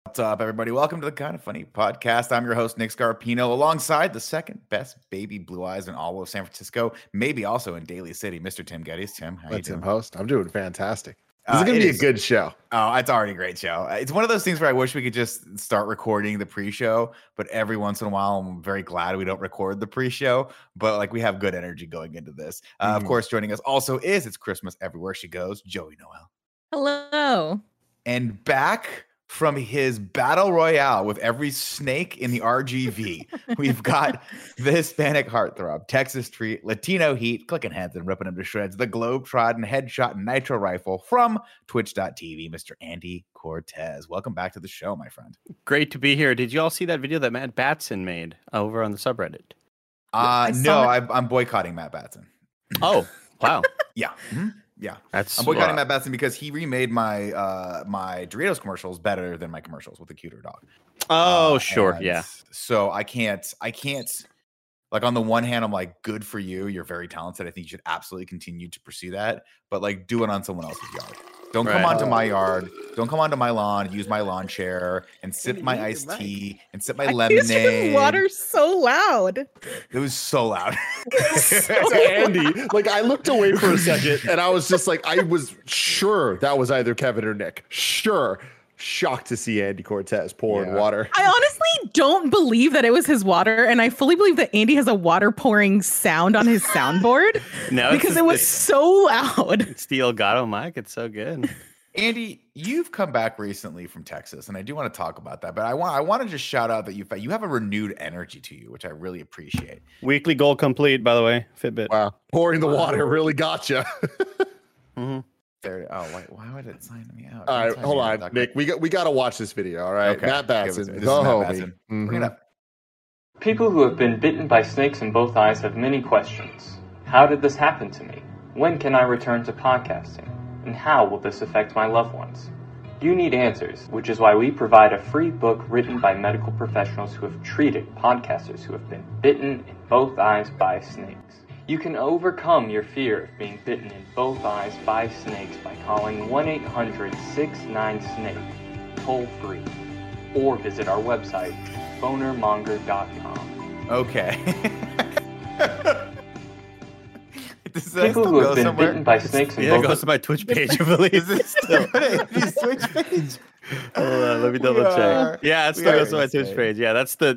What's up, everybody? Welcome to the Kind of Funny podcast. I'm your host, Nick Scarpino, alongside the second best baby blue eyes in all of San Francisco, maybe also in Daly City, Mr. Tim Geddes. Tim, how you doing? Host. I'm doing fantastic. This is going to be a good show. Oh, it's already a great show. It's one of those things where I wish we could just start recording the pre-show, but every once in a while, I'm very glad we don't record the pre-show, but like we have good energy going into this. Of course, joining us also is It's Christmas Everywhere She Goes, Joey Noel. Hello. And back from his battle royale with every snake in the RGV, we've got the Hispanic heartthrob, Texas treat, Latino heat, clicking heads and ripping them to shreds, the globe-trodden headshot nitro rifle from Twitch.tv, Mr. Andy Cortez. Welcome back to the show, my friend. Great to be here. Did you all see that video that Matt Batson made over on the subreddit? No, I'm boycotting Matt Batson. Oh, wow. Yeah. Mm-hmm. Yeah, I'm boycotting Matt Batson because he remade my my Doritos commercials better than my commercials with the cuter dog. Oh, sure, yeah. So I can't. Like on the one hand, I'm like, good for you. You're very talented. I think you should absolutely continue to pursue that. But like, do it on someone else's yard. Don't come onto my yard. Don't come onto my lawn. Use my lawn chair and sip my iced tea and sip my lemonade. Water so loud. It was so loud. Andy, like I looked away for a second and I was just like, I was sure that was either Kevin or Nick. Sure. Shocked to see Andy Cortez pouring water. I honestly don't believe that it was his water, and I fully believe that Andy has a water pouring sound on his soundboard. No, because it was so loud. It's the Elgato mic. It's so good. Andy, you've come back recently from Texas, and I do want to talk about that. But I want to just shout out that you have a renewed energy to you, which I really appreciate. Weekly goal complete, by the way. Fitbit. Wow, pouring the water really got you. Mm-hmm. There. Oh, why would it sign me out? All right, hold on, Nick. We got to watch this video. All right, okay. Matt Batson, the homie. Bring it up. People who have been bitten by snakes in both eyes have many questions. How did this happen to me? When can I return to podcasting? And how will this affect my loved ones? You need answers, which is why we provide a free book written by medical professionals who have treated podcasters who have been bitten in both eyes by snakes. You can overcome your fear of being bitten in both eyes by snakes by calling 1-800-69-SNAKE, toll free, or visit our website, bonermonger.com. Okay. People who have been bitten by snakes in both... it goes to my Twitch page, I believe. Is it still his Twitch page? Hold on, let me double check. Yeah, it still goes to my Twitch page. Yeah, that's the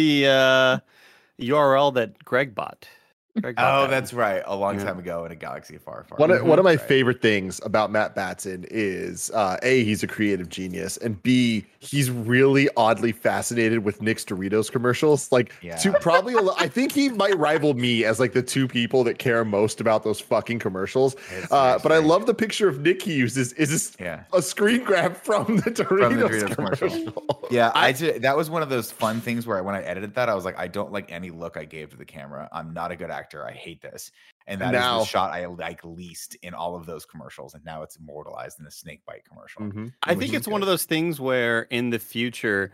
URL that Greg bought. That's right. A long time ago in a galaxy far, far. One of my favorite things about Matt Batson is A, he's a creative genius, and B, he's really oddly fascinated with Nick's Doritos commercials. Like, I think he might rival me as like the two people that care most about those fucking commercials. But I love the picture of Nick he uses. Is this a screen grab from the Doritos commercial? Yeah, that was one of those fun things where when I edited that, I was like, I don't like any look I gave to the camera. I'm not a good actor. I hate this. And that is the shot I like least in all of those commercials. And now it's immortalized in a snake bite commercial. Mm-hmm. I think it's one of those things where in the future,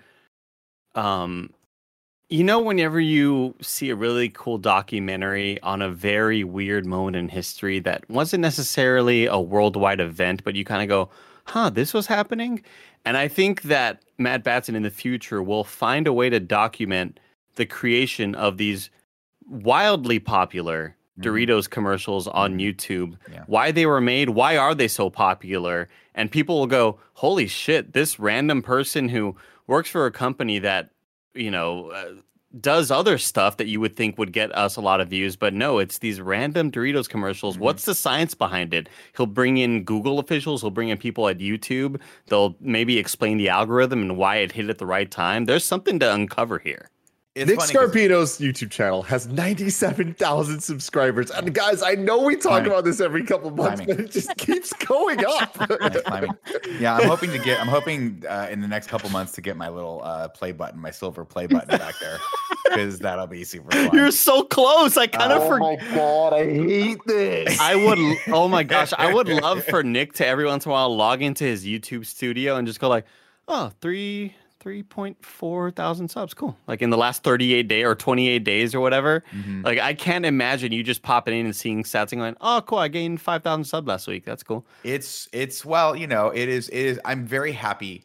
whenever you see a really cool documentary on a very weird moment in history that wasn't necessarily a worldwide event, but you kind of go, this was happening. And I think that Matt Batson in the future will find a way to document the creation of these wildly popular Doritos commercials on YouTube, why they were made, why are they so popular, and people will go, holy shit, this random person who works for a company that, does other stuff that you would think would get us a lot of views, but no, it's these random Doritos commercials. What's the science behind it? He'll bring in Google officials, he'll bring in people at YouTube, they'll maybe explain the algorithm and why it hit at the right time. There's something to uncover here. Nick Scarpino's YouTube channel has 97,000 subscribers. And guys, I know we talk about this every couple months, but it just keeps going up. Yeah, I'm hoping in the next couple months to get my little play button, my silver play button back there, because that'll be super fun. You're so close. I kind of forgot. Oh my God, I hate this. Oh my gosh, I would love for Nick to every once in a while log into his YouTube studio and just go like, 3.4 thousand subs. Cool. Like in the last 38 days or 28 days or whatever. Mm-hmm. Like I can't imagine you just popping in and seeing stats and going, oh, cool. I gained 5,000 subs last week. That's cool. It is. I'm very happy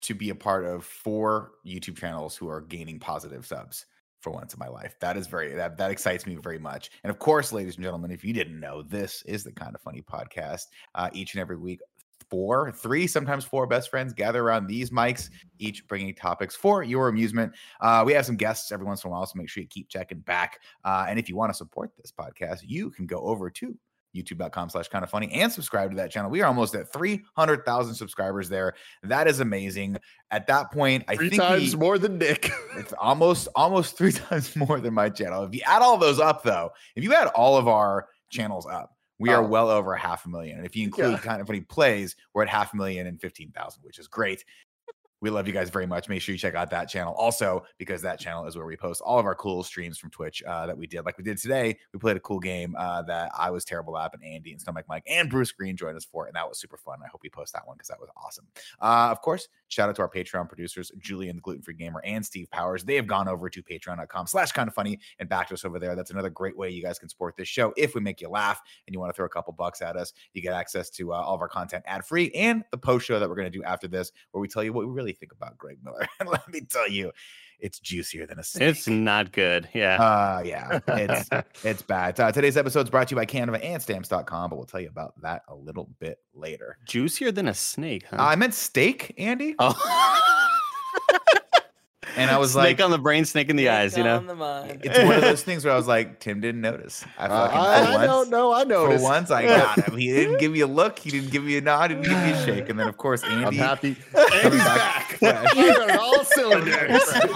to be a part of 4 YouTube channels who are gaining positive subs for once in my life. That is that excites me very much. And of course, ladies and gentlemen, if you didn't know, this is the Kind of Funny podcast. Each and every week, 3, sometimes 4 best friends gather around these mics, each bringing topics for your amusement. We have some guests every once in a while, so make sure you keep checking back. And if you want to support this podcast, you can go over to youtube.com/kindoffunny and subscribe to that channel. We are almost at 300,000 subscribers there. That is amazing. At that point, I think 3 times more than Nick. It's almost 3 times more than my channel. If you add all those up, though, if you add all of our channels up, we are well over 500,000. And if you include Kind of Funny Plays, we're at 500,015,000, which is great. We love you guys very much. Make sure you check out that channel also, because that channel is where we post all of our cool streams from Twitch that we did. Like we did today, we played a cool game that I was terrible at, and Andy and Stomach Mike and Bruce Green joined us for it, and that was super fun. I hope we post that one because that was awesome. Of course, shout out to our Patreon producers, Julian, the Gluten-Free Gamer, and Steve Powers. They have gone over to patreon.com/kindoffunny and backed us over there. That's another great way you guys can support this show. If we make you laugh and you want to throw a couple bucks at us, you get access to all of our content ad-free and the post show that we're going to do after this, where we tell you what we really think about Greg Miller. And let me tell you, it's juicier than a snake. It's not good. Yeah. It's bad. Today's episode is brought to you by Canva and Stamps.com, but we'll tell you about that a little bit later. Juicier than a snake, huh? I meant steak, Andy. Oh. And I was snake on the brain, snake in the eyes, you know? It's one of those things where I was like, Tim didn't notice. I don't know. I noticed. For once, I got him. He didn't give me a look. He didn't give me a nod. He didn't give me a shake. And then, of course, Andy. I'm happy. Andy's back. All cylinders.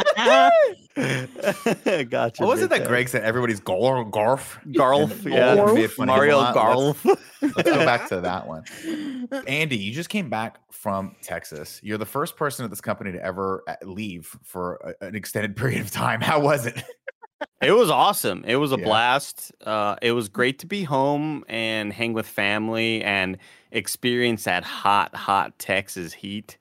Gotcha. What was it that Greg said? Everybody's Garf? Garf, yeah. Mario Garf. Let's go back to that one. Andy, you just came back from Texas. You're the first person at this company to ever leave for an extended period of time. How was it? It was awesome. It was a blast. It was great to be home and hang with family and experience that hot Texas heat.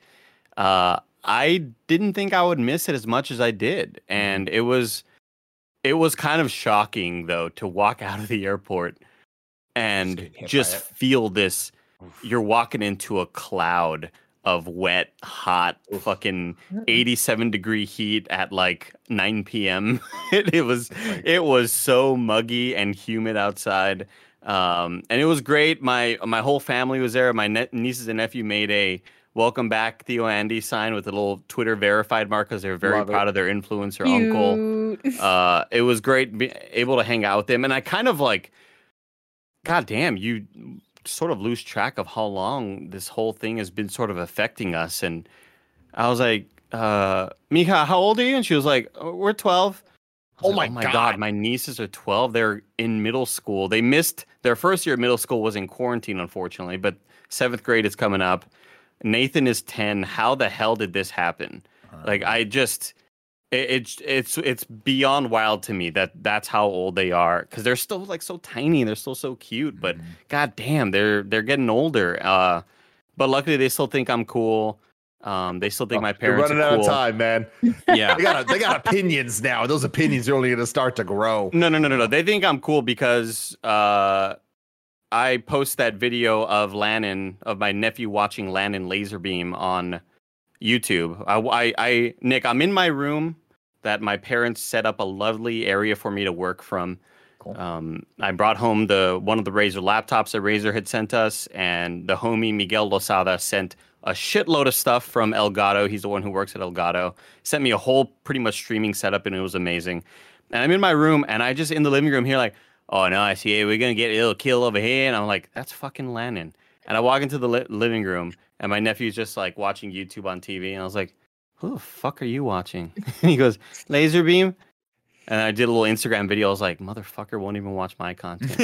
I didn't think I would miss it as much as I did. And it was kind of shocking, though, to walk out of the airport and just feel this. You're walking into a cloud of wet, hot, fucking 87-degree heat at like 9 p.m. It was so muggy and humid outside. And it was great. My whole family was there. My nieces and nephew made a welcome back Theo Andy sign with a little Twitter verified mark because they're very proud of their influencer uncle. It was great being able to hang out with them. And I kind of like, God damn, you sort of lose track of how long this whole thing has been sort of affecting us. And I was like, Mija, how old are you? And she was like, we're 12. Oh my God. My nieces are 12. They're in middle school. They missed their first year of middle school was in quarantine, unfortunately, but 7th grade is coming up. Nathan is 10. How the hell did this happen? Like, I just, it's beyond wild to me that's how old they are, because they're still like so tiny. They're still so cute, but God damn, they're getting older. But luckily they still think I'm cool. They still think my parents are running cool. out of time, man. Yeah. they got opinions now. Those opinions are only going to start to grow. No. They think I'm cool because I post that video of my nephew watching Lannon Laserbeam on YouTube. Nick, I'm in my room that my parents set up a lovely area for me to work from. Cool. I brought home one of the Razer laptops that Razer had sent us, and the homie Miguel Losada sent a shitload of stuff from Elgato. He's the one who works at Elgato. Sent me a whole pretty much streaming setup, and it was amazing. And I'm in my room, and I just in the living room here like, oh no, I see, hey, we're gonna get a little kill over here, and I'm like, that's fucking Lannon. And I walk into the living room, and my nephew's just like watching YouTube on TV, and I was like, who the fuck are you watching? And he goes, Laserbeam. And I did a little Instagram video. I was like, motherfucker won't even watch my content.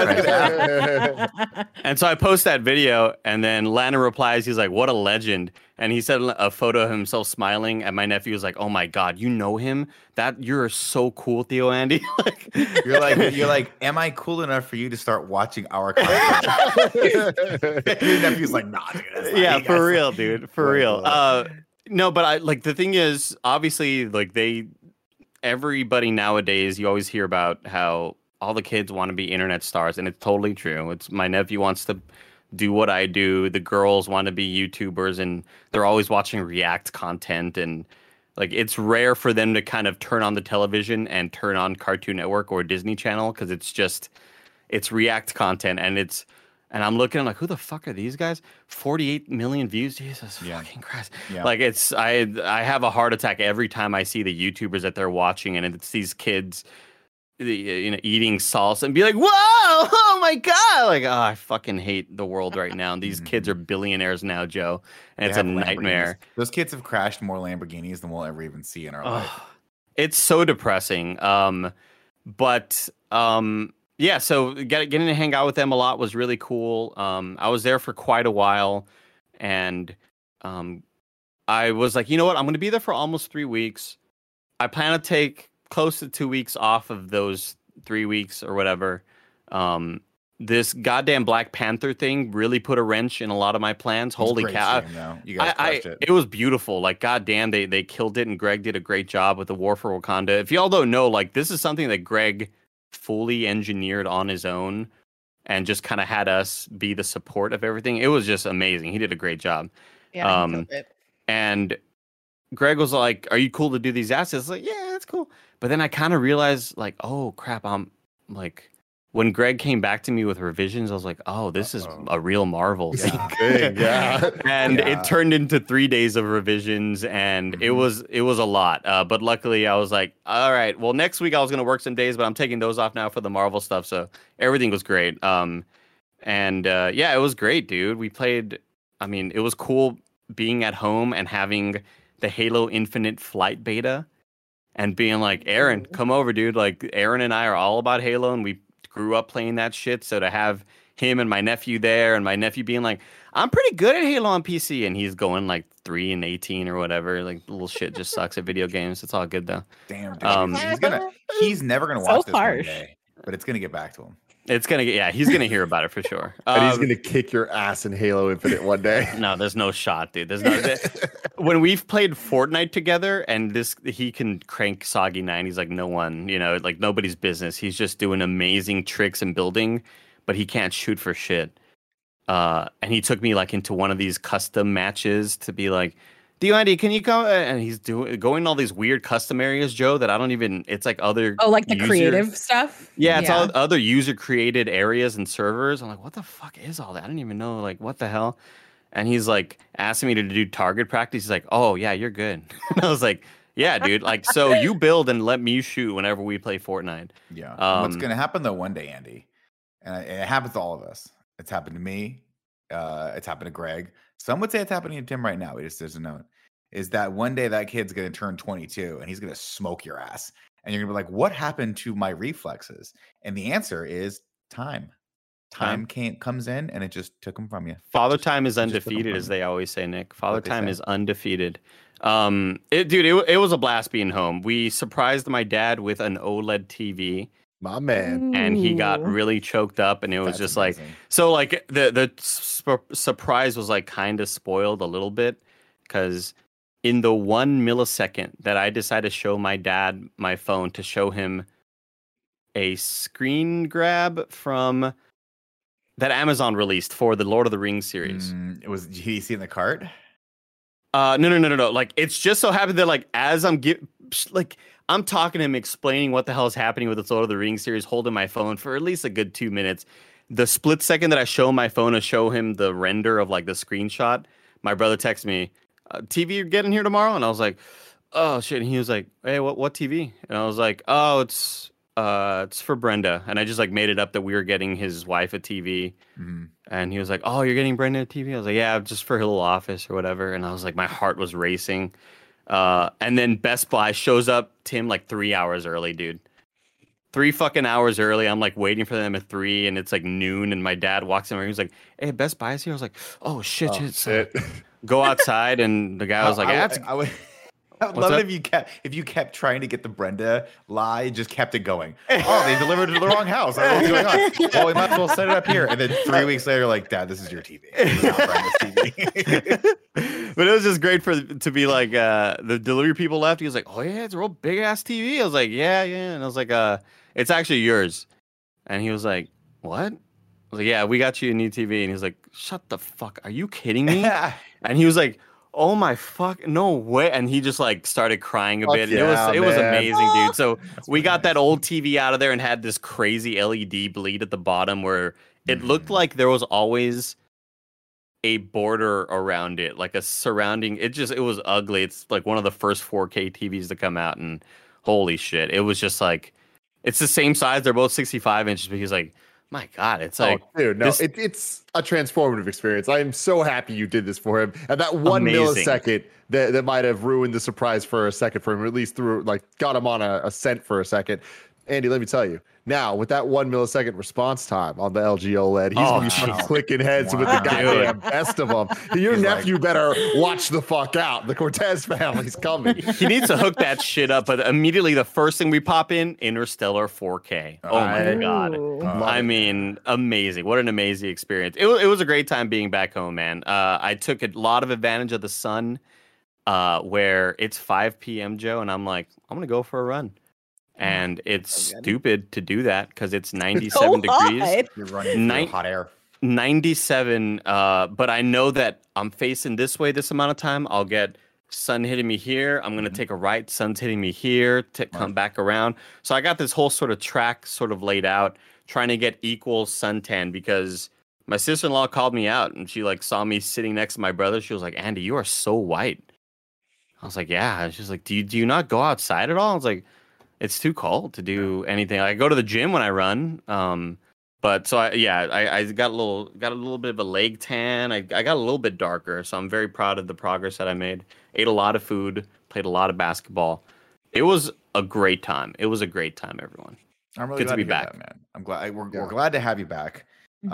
And so I post that video, and then Lannon replies, he's like, what a legend. And he sent a photo of himself smiling, and my nephew was like, oh my God, you know him? You're so cool, Theo Andy. You're like, am I cool enough for you to start watching our content? Your nephew's like, nah, dude. Yeah, for real, dude. For real. No, but I like the thing is, obviously, like everybody nowadays, you always hear about how all the kids want to be internet stars, and it's totally true. It's my nephew wants to do what I do. The girls want to be YouTubers, and they're always watching React content, and like it's rare for them to kind of turn on the television and turn on Cartoon Network or Disney Channel because it's React content, and I'm looking, I'm like, who the fuck are these guys? 48 million views, Jesus fucking Christ! Yeah. Like I have a heart attack every time I see the YouTubers that they're watching, and it's these kids, eating salsa and be like, whoa, oh my god, like, oh, I fucking hate the world right now. These kids are billionaires now, Joe, and it's a nightmare. Those kids have crashed more Lamborghinis than we'll ever even see in our life. It's so depressing. Yeah, so getting to hang out with them a lot was really cool. I was there for quite a while, and I was like, you know what, I'm going to be there for almost 3 weeks. I plan to take close to 2 weeks off of those 3 weeks or whatever. This goddamn Black Panther thing really put a wrench in a lot of my plans. Holy cow. You guys crushed it. It was beautiful. Like, goddamn, they killed it, and Greg did a great job with the War for Wakanda. If y'all don't know, like, this is something that Greg fully engineered on his own and just kind of had us be the support of everything. It was just amazing. He did a great job. Yeah, he killed it. And Greg was like, are you cool to do these assets? Like, yeah, that's cool. But then I kind of realized, like, oh crap, I'm like, when Greg came back to me with revisions, I was like, oh, this is a real Marvel thing. Yeah. And it turned into 3 days of revisions, and it was a lot. But luckily I was like, all right, well, next week I was going to work some days, but I'm taking those off now for the Marvel stuff. So everything was great. Yeah, it was great, dude. We played, I mean, it was cool being at home and having the Halo Infinite flight beta and being like, Aaron, come over, dude. Like, Aaron and I are all about Halo, and we grew up playing that shit. So to have him and my nephew there, and my nephew being like, I'm pretty good at Halo on PC, and he's going like 3-18 or whatever. Like, little shit just sucks at video games. It's all good though. Damn, dude. He's never gonna watch this one day, but it's gonna get back to him. It's gonna get, yeah, he's gonna hear about it for sure. And he's gonna kick your ass in Halo Infinite one day. No, there's no shot, dude. There's no. When we've played Fortnite together, and he can crank Soggy 9. He's like no one, like nobody's business. He's just doing amazing tricks and building, but he can't shoot for shit. And he took me like into one of these custom matches to be like, D-Andy, can you come? And he's going all these weird custom areas, Joe, that I don't even, it's like other. Oh, like the creative stuff? Yeah, it's all other user created areas and servers. I'm like, what the fuck is all that? I didn't even know, like, what the hell? And he's like asking me to do target practice. He's like, oh, yeah, you're good. And I was like, yeah, dude. Like, so you build and let me shoot whenever we play Fortnite. Yeah. What's going to happen, though, one day, Andy, and it happens to all of us. It's happened to me. It's happened to Greg. Some would say it's happening to Tim right now. He just doesn't know it. Is that one day that kid's going to turn 22 and he's going to smoke your ass. And you're going to be like, what happened to my reflexes? And the answer is time. Time comes in and it just took them from you. Father time is undefeated, as they always say, Nick. Father time is undefeated. It was a blast being home. We surprised my dad with an OLED TV. My man. And he got really choked up, and it was just amazing. Like, so like the surprise was like kind of spoiled a little bit, because in the 1 millisecond that I decided to show my dad my phone to show him a screen grab from that Amazon released for the Lord of the Rings series. Did he see in the cart? No. Like, it's just so happened that like as I'm talking to him, explaining what the hell is happening with the Lord of the Rings series, holding my phone for at least a good 2 minutes. The split second that I show my phone to show him the render of like the screenshot, my brother texted me, TV getting here tomorrow? And I was like, oh shit. And he was like, hey, what TV? And I was like, oh, it's for Brenda. And I just like made it up that we were getting his wife a TV. Mm-hmm. And he was like, oh, you're getting Brenda a TV? I was like, yeah, just for her little office or whatever. And I was like, my heart was racing. And then Best Buy shows up, Tim, like 3 hours early, dude. 3 fucking hours early. I'm like waiting for them at 3, and it's like noon. And my dad walks in, and he's like, hey, Best Buy is here. I was like, oh shit. Shit. Go outside, and the guy was like, I would love it if you kept trying to get the Brenda lie, just kept it going. Oh, they delivered to the wrong house. What's going on? Well, we might as well set it up here. And then 3 weeks later, like, Dad, this is your TV. This is not Brenda's TV. But it was just great to be like, the delivery people left. He was like, oh yeah, it's a real big ass TV. I was like, yeah. And I was like, it's actually yours. And he was like, what? was like, yeah, we got you a new TV. And he's like, shut the fuck. Are you kidding me? And he was like, oh my fuck, no way. And he just like started crying a bit. Yeah, it was amazing, dude. So we got nice. that old TV out of there and had this crazy LED bleed at the bottom where it looked like there was always a border around it, like a surrounding. It was ugly. It's like one of the first 4K TVs to come out, and holy shit, it was just like, it's the same size. They're both 65 inches, but he's like, my God, it's like, dude, no, it's a transformative experience. I am so happy you did this for him. And that 1 millisecond that might have ruined the surprise for a second for him, or at least got him on a scent for a second. Andy, let me tell you, now with that 1 millisecond response time on the LG OLED, he's gonna be fucking clicking heads with the goddamn best of them. Your nephew better watch the fuck out. The Cortez family's coming. He needs to hook that shit up, but immediately the first thing we pop in, Interstellar 4K. Oh my God. I mean, amazing. What an amazing experience. It was a great time being back home, man. I took a lot of advantage of the sun where it's 5 p.m., Joe, and I'm like, I'm going to go for a run. And it's stupid to do that because it's 97 degrees. You're running through hot air. 97. But I know that I'm facing this way this amount of time. I'll get sun hitting me here. I'm going to take a right. Sun's hitting me here to come back around. So I got this whole sort of track sort of laid out, trying to get equal suntan because my sister-in-law called me out and she like saw me sitting next to my brother. She was like, Andy, you are so white. I was like, yeah. She's like, do you not go outside at all? I was like, it's too cold to do anything. I go to the gym when I run. But so I got a little bit of a leg tan. I got a little bit darker. So I'm very proud of the progress that I made. Ate a lot of food, played a lot of basketball. It was a great time. It was a great time, everyone. I'm really good glad to be hear back, that, man. I'm glad we're glad to have you back.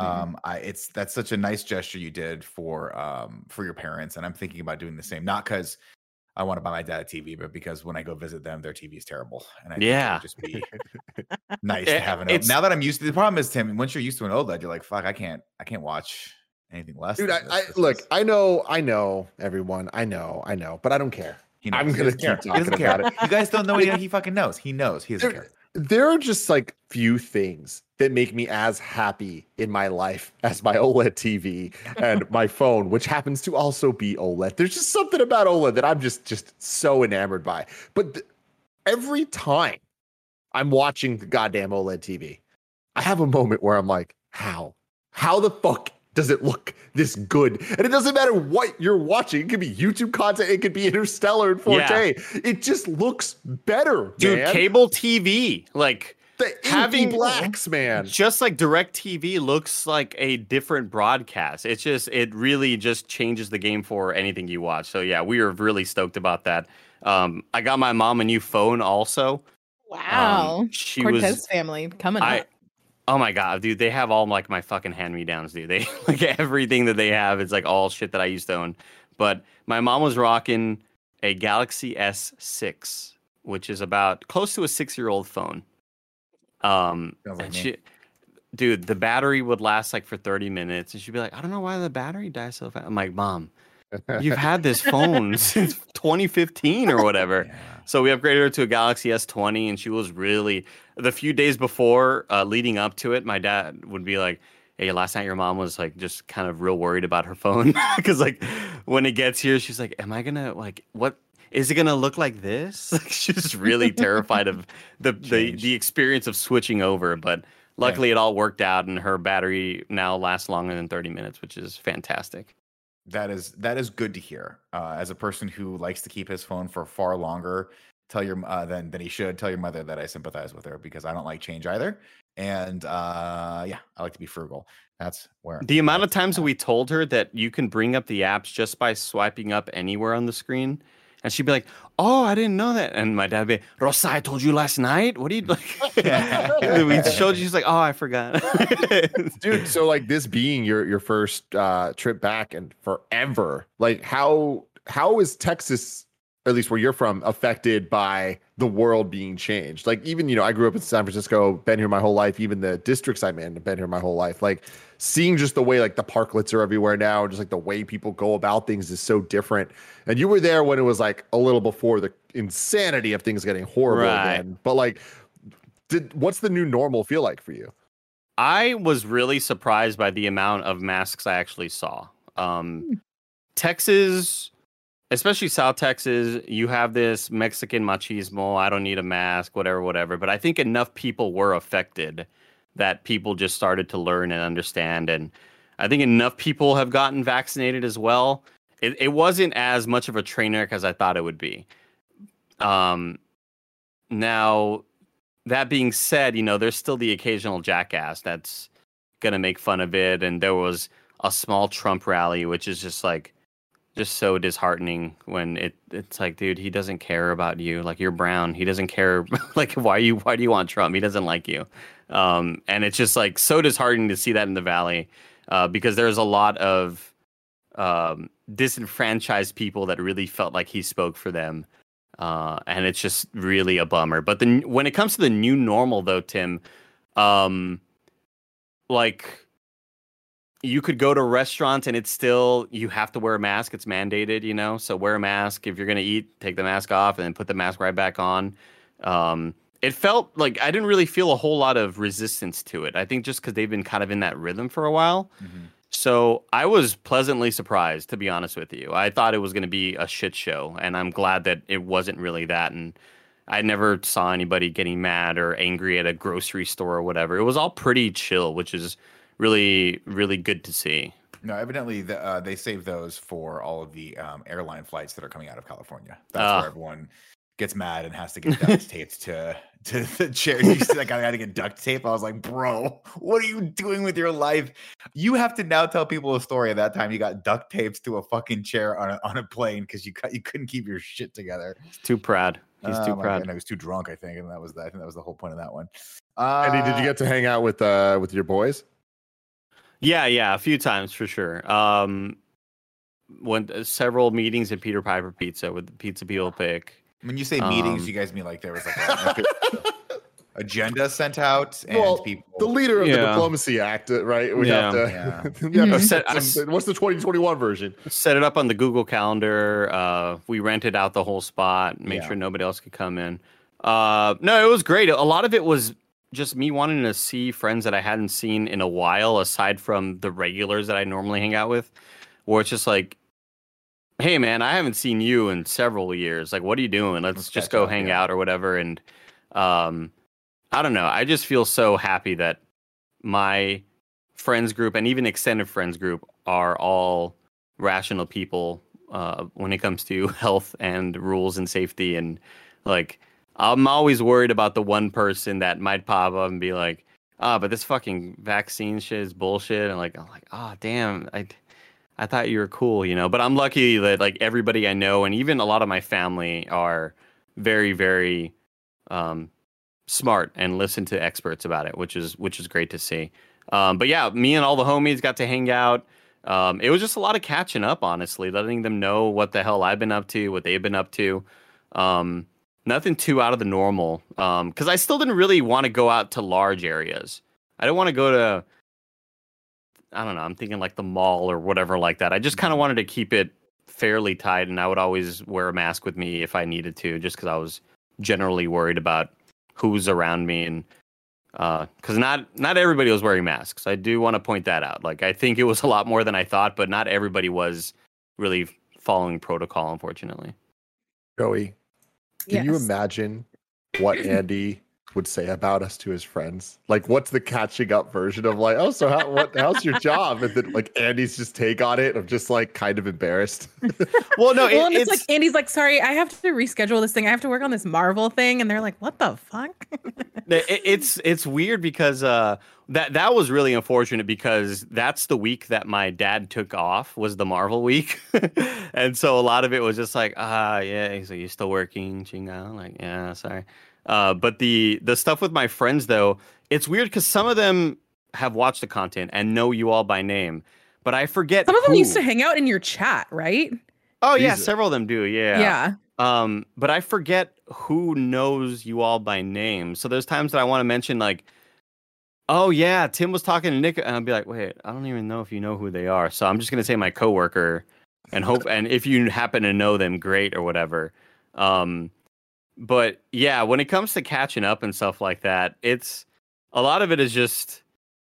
That's such a nice gesture you did for your parents, and I'm thinking about doing the same. Not because I want to buy my dad a TV, but because when I go visit them, their TV is terrible, and I think it would just be nice to have an. Now that I'm used to the problem is, Tim, once you're used to an OLED, you're like, fuck, I can't watch anything less. Dude, I know everyone. I know, but I don't care. I'm gonna keep talking about it. You guys don't know what he fucking knows. He knows. He doesn't care. There are just like few things that make me as happy in my life as my OLED TV and my phone, which happens to also be OLED. There's just something about OLED that I'm just so enamored by. But every time I'm watching the goddamn OLED TV, I have a moment where I'm like, how the fuck does it look this good? And it doesn't matter what you're watching. It could be YouTube content. It could be Interstellar in 4K. Yeah. It just looks better, dude. Man. Cable TV, like the having blacks, man. Just like DirecTV looks like a different broadcast. It really just changes the game for anything you watch. So yeah, we were really stoked about that. I got my mom a new phone also. Wow. Cortez family coming up. Oh my God, dude, they have all like my fucking hand-me-downs, dude. They like everything that they have is like all shit that I used to own. But my mom was rocking a Galaxy S6, which is about close to a 6-year-old phone. And dude, the battery would last like for 30 minutes, and she'd be like, I don't know why the battery dies so fast. I'm like, Mom, you've had this phone since 2015 or whatever. Yeah. So we upgraded her to a Galaxy S20, and she was really, the few days before leading up to it, my dad would be like, hey, last night your mom was like just kind of real worried about her phone. Because like when it gets here, she's like, am I gonna like, what is it gonna look like this? Like, she's really terrified of the experience of switching over. But luckily it all worked out, and her battery now lasts longer than 30 minutes, which is fantastic. That is good to hear. As a person who likes to keep his phone for far longer, than he should, tell your mother that I sympathize with her, because I don't like change either. And I like to be frugal. That's where the amount of times we told her that you can bring up the apps just by swiping up anywhere on the screen, and she'd be like, "Oh, I didn't know that." And my dad would be, "Rosa, I told you last night. What do you like?" We showed you. She's like, "Oh, I forgot." Dude, so like this being your first trip back and forever, like how is Texas, at least where you're from, affected by the world being changed? Like, even, I grew up in San Francisco, been here my whole life. Even the districts I'm in, been here my whole life. Like, seeing just the way like the parklets are everywhere now, just like the way people go about things is so different. And you were there when it was like a little before the insanity of things getting horrible again. But like, what's the new normal feel like for you? I was really surprised by the amount of masks I actually saw. Texas, especially South Texas, you have this Mexican machismo. I don't need a mask, whatever. But I think enough people were affected that people just started to learn and understand. And I think enough people have gotten vaccinated as well. It wasn't as much of a train wreck as I thought it would be. Now, that being said, there's still the occasional jackass that's going to make fun of it. And there was a small Trump rally, which is just so disheartening when it's like, dude, he doesn't care about you. Like, you're brown. He doesn't care. Like, why do you want Trump? He doesn't like you. And it's just like so disheartening to see that in the Valley because there's a lot of disenfranchised people that really felt like he spoke for them. And it's just really a bummer. But when it comes to the new normal, though, Tim, like, you could go to restaurants and it's still, you have to wear a mask. It's mandated, so wear a mask. If you're going to eat, take the mask off and then put the mask right back on. It felt like I didn't really feel a whole lot of resistance to it. I think just because they've been kind of in that rhythm for a while. Mm-hmm. So I was pleasantly surprised, to be honest with you. I thought it was going to be a shit show, and I'm glad that it wasn't really that. And I never saw anybody getting mad or angry at a grocery store or whatever. It was all pretty chill, which is really, really good to see. No, evidently they saved those for all of the airline flights that are coming out of California. That's where everyone gets mad and has to get duct taped to the chair. You said, like, I got to get duct tape. I was like, bro, what are you doing with your life? You have to now tell people a story of that time you got duct tapes to a fucking chair on a plane because you couldn't keep your shit together. He's too proud. He's too proud. And I was too drunk, I think, and I think that was the whole point of that one. Andy, did you get to hang out with your boys? Yeah, a few times for sure. Went several meetings at Peter Piper Pizza with the Pizza People pick. When you say meetings, you guys mean like there was like a agenda sent out and people. The leader of the Diplomacy Act, right? We have to. What's the 2021 version? Set it up on the Google Calendar. We rented out the whole spot, made sure nobody else could come in. No, it was great. A lot of it was just me wanting to see friends that I hadn't seen in a while, aside from the regulars that I normally hang out with, where it's just like, hey man, I haven't seen you in several years. Like, what are you doing? Let's just go hang out or whatever. And I don't know. I just feel so happy that my friends group and even extended friends group are all rational people when it comes to health and rules and safety. And like, I'm always worried about the one person that might pop up and be like, but this fucking vaccine shit is bullshit. And I'm like, oh damn, I thought you were cool, But I'm lucky that like everybody I know and even a lot of my family are very, very smart and listen to experts about it, which is great to see. But yeah, me and all the homies got to hang out. It was just a lot of catching up, honestly, letting them know what the hell I've been up to, what they've been up to. Nothing too out of the normal. Because I still didn't really want to go out to large areas. I didn't want to go to, I don't know, I'm thinking like the mall or whatever like that. I just kind of wanted to keep it fairly tight, and I would always wear a mask with me if I needed to, just because I was generally worried about who's around me. And because not everybody was wearing masks. I do want to point that out. Like, I think it was a lot more than I thought, but not everybody was really following protocol, unfortunately. Joey, can you imagine what Andy would say about us to his friends? Like, what's the catching up version of like, oh, so how's your job? And then like Andy's just take on it of just like kind of embarrassed. Well, no, it's like Andy's like, sorry, I have to reschedule this thing. I have to work on this Marvel thing, and they're like, what the fuck? It's weird because that was really unfortunate because that's the week that my dad took off was the Marvel week, and so a lot of it was just like, yeah, he's like, you still working, Chinga? Like, yeah, sorry. But the stuff with my friends, though, it's weird because some of them have watched the content and know you all by name, but I forget. Some of them used to hang out in your chat, right? Oh, yeah, several of them do, yeah. But I forget who knows you all by name. So there's times that I want to mention, like, oh, yeah, Tim was talking to Nick, and I'll be like, wait, I don't even know if you know who they are. So I'm just going to say my coworker and hope, and if you happen to know them, great or whatever. But yeah, when it comes to catching up and stuff like that, it's a lot of it is just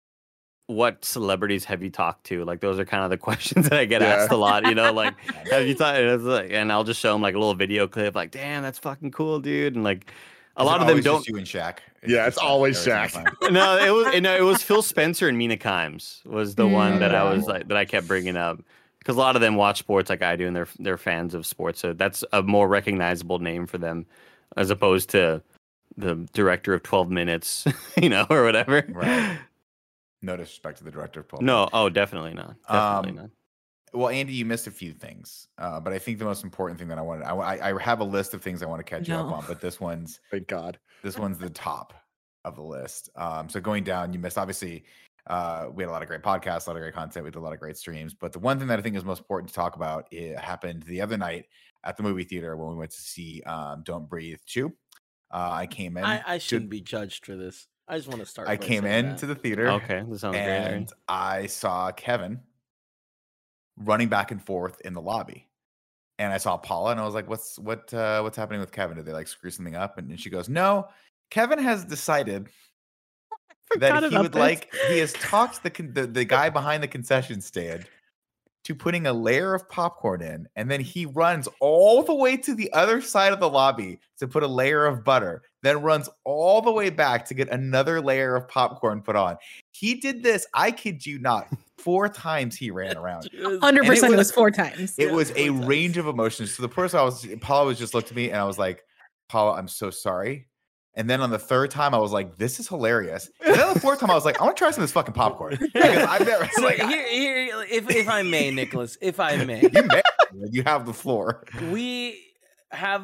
what celebrities have you talked to? Like, those are kind of the questions that I get asked a lot, you know, like, have you talked? And I'll just show them like a little video clip, like, damn, that's fucking cool, dude. And like, a lot of them don't. You and Shaq. It's always Shaq. No, it was Phil Spencer and Mina Kimes was the one that I was like, that I kept bringing up. Because a lot of them watch sports like I do, and they're fans of sports. So that's a more recognizable name for them, as opposed to the director of 12 Minutes, you know, or whatever. Right. No disrespect to the director of 12 Minutes. No, definitely not. Definitely not. Well, Andy, you missed a few things, but I think the most important thing that I wanted, I have a list of things I want to catch you up on, but this one's, thank God, this one's the top of the list. So going down, you missed, obviously, we had a lot of great podcasts, a lot of great content, we did a lot of great streams, but the one thing that I think is most important to talk about, it happened the other night at the movie theater when we went to see Don't Breathe 2. I came in. I shouldn't be judged for this. I just want to start. I came into the theater. Okay, that sounds great. And I saw Kevin running back and forth in the lobby, and I saw Paula, and I was like, "What's happening with Kevin? Did they like screw something up?" And she goes, "No, Kevin has decided that he would he has talked the guy behind the concession stand to putting a layer of popcorn in, and then he runs all the way to the other side of the lobby to put a layer of butter, then runs all the way back to get another layer of popcorn put on. He did this, I kid you not, 4 times he ran around. 100% it was 4 times. It was a range of emotions. So the person Paula was just looked at me, and I was like, Paula, I'm so sorry. And then on the 3rd time, I was like, "This is hilarious." And then on the 4th time, I was like, "I want to try some of this fucking popcorn." Because I've never. So like, here, if I may, Nicholas, if I may, you have the floor. We have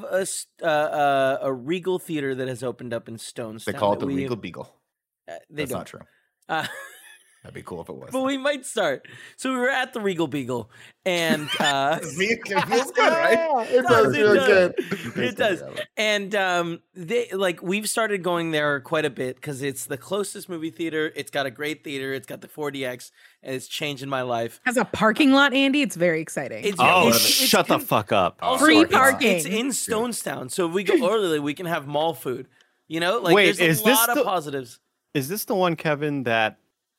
a Regal theater that has opened up in Stonestown. They call it the Regal Beagle. That's not true. That'd be cool if it was. But we might start. So we were at the Regal Beagle, and it feels good, right? It does feel good. It does. And we've started going there quite a bit because it's the closest movie theater. It's got a great theater. It's got the 4DX, and it's changing my life. It has a parking lot, Andy. It's very exciting. Shut the fuck up. Free parking. It's in Stonestown, so if we go early, we can have mall food. You know, like there's a lot of positives. Is this the one, Kevin, that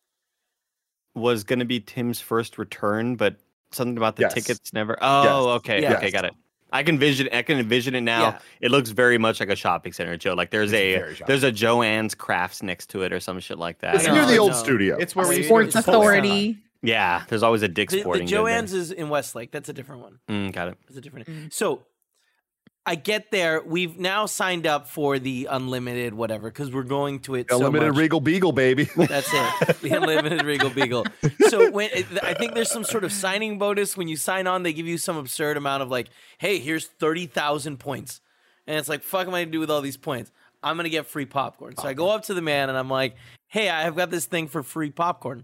was going to be Tim's first return, but something about the tickets never? Oh, okay. Yes. Okay, got it. I can envision it now. Yeah. It looks very much like a shopping center, Joe. Like there's a Joann's Crafts next to it or some shit like that. It's near the old studio. It's where we Sports Authority. Yeah, there's always a Dick's Sporting. The Joann's is in Westlake. That's a different one. Got it. It's a different. So I get there. We've now signed up for the unlimited whatever because we're going to it. Unlimited so much. Regal Beagle, baby. That's it. The unlimited Regal Beagle. So I think there's some sort of signing bonus when you sign on. They give you some absurd amount of like, hey, here's 30,000 points, and it's like, fuck, am I gonna do with all these points? I'm gonna get free popcorn. So I go up to the man and I'm like, hey, I have got this thing for free popcorn,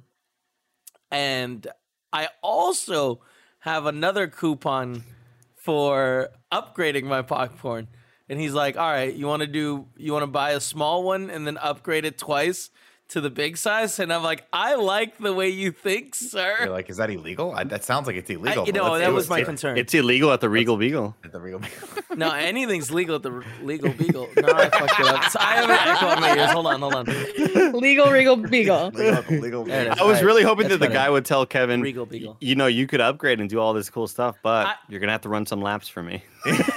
and I also have another coupon for upgrading my popcorn. And he's like, all right, you want to buy a small one and then upgrade it twice to the big size? And I'm like, I like the way you think, sir. You're like, is that illegal? That sounds like it's illegal. That was my concern. It's illegal at the Regal Beagle. At the Regal Beagle. No, anything's legal at the Legal Beagle. No, I fucked it up. So I have an echo on my ears. Hold on. Legal Regal Beagle. Legal Beagle. I was really hoping that the guy would tell Kevin, Regal Beagle. You know, you could upgrade and do all this cool stuff, but you're going to have to run some laps for me.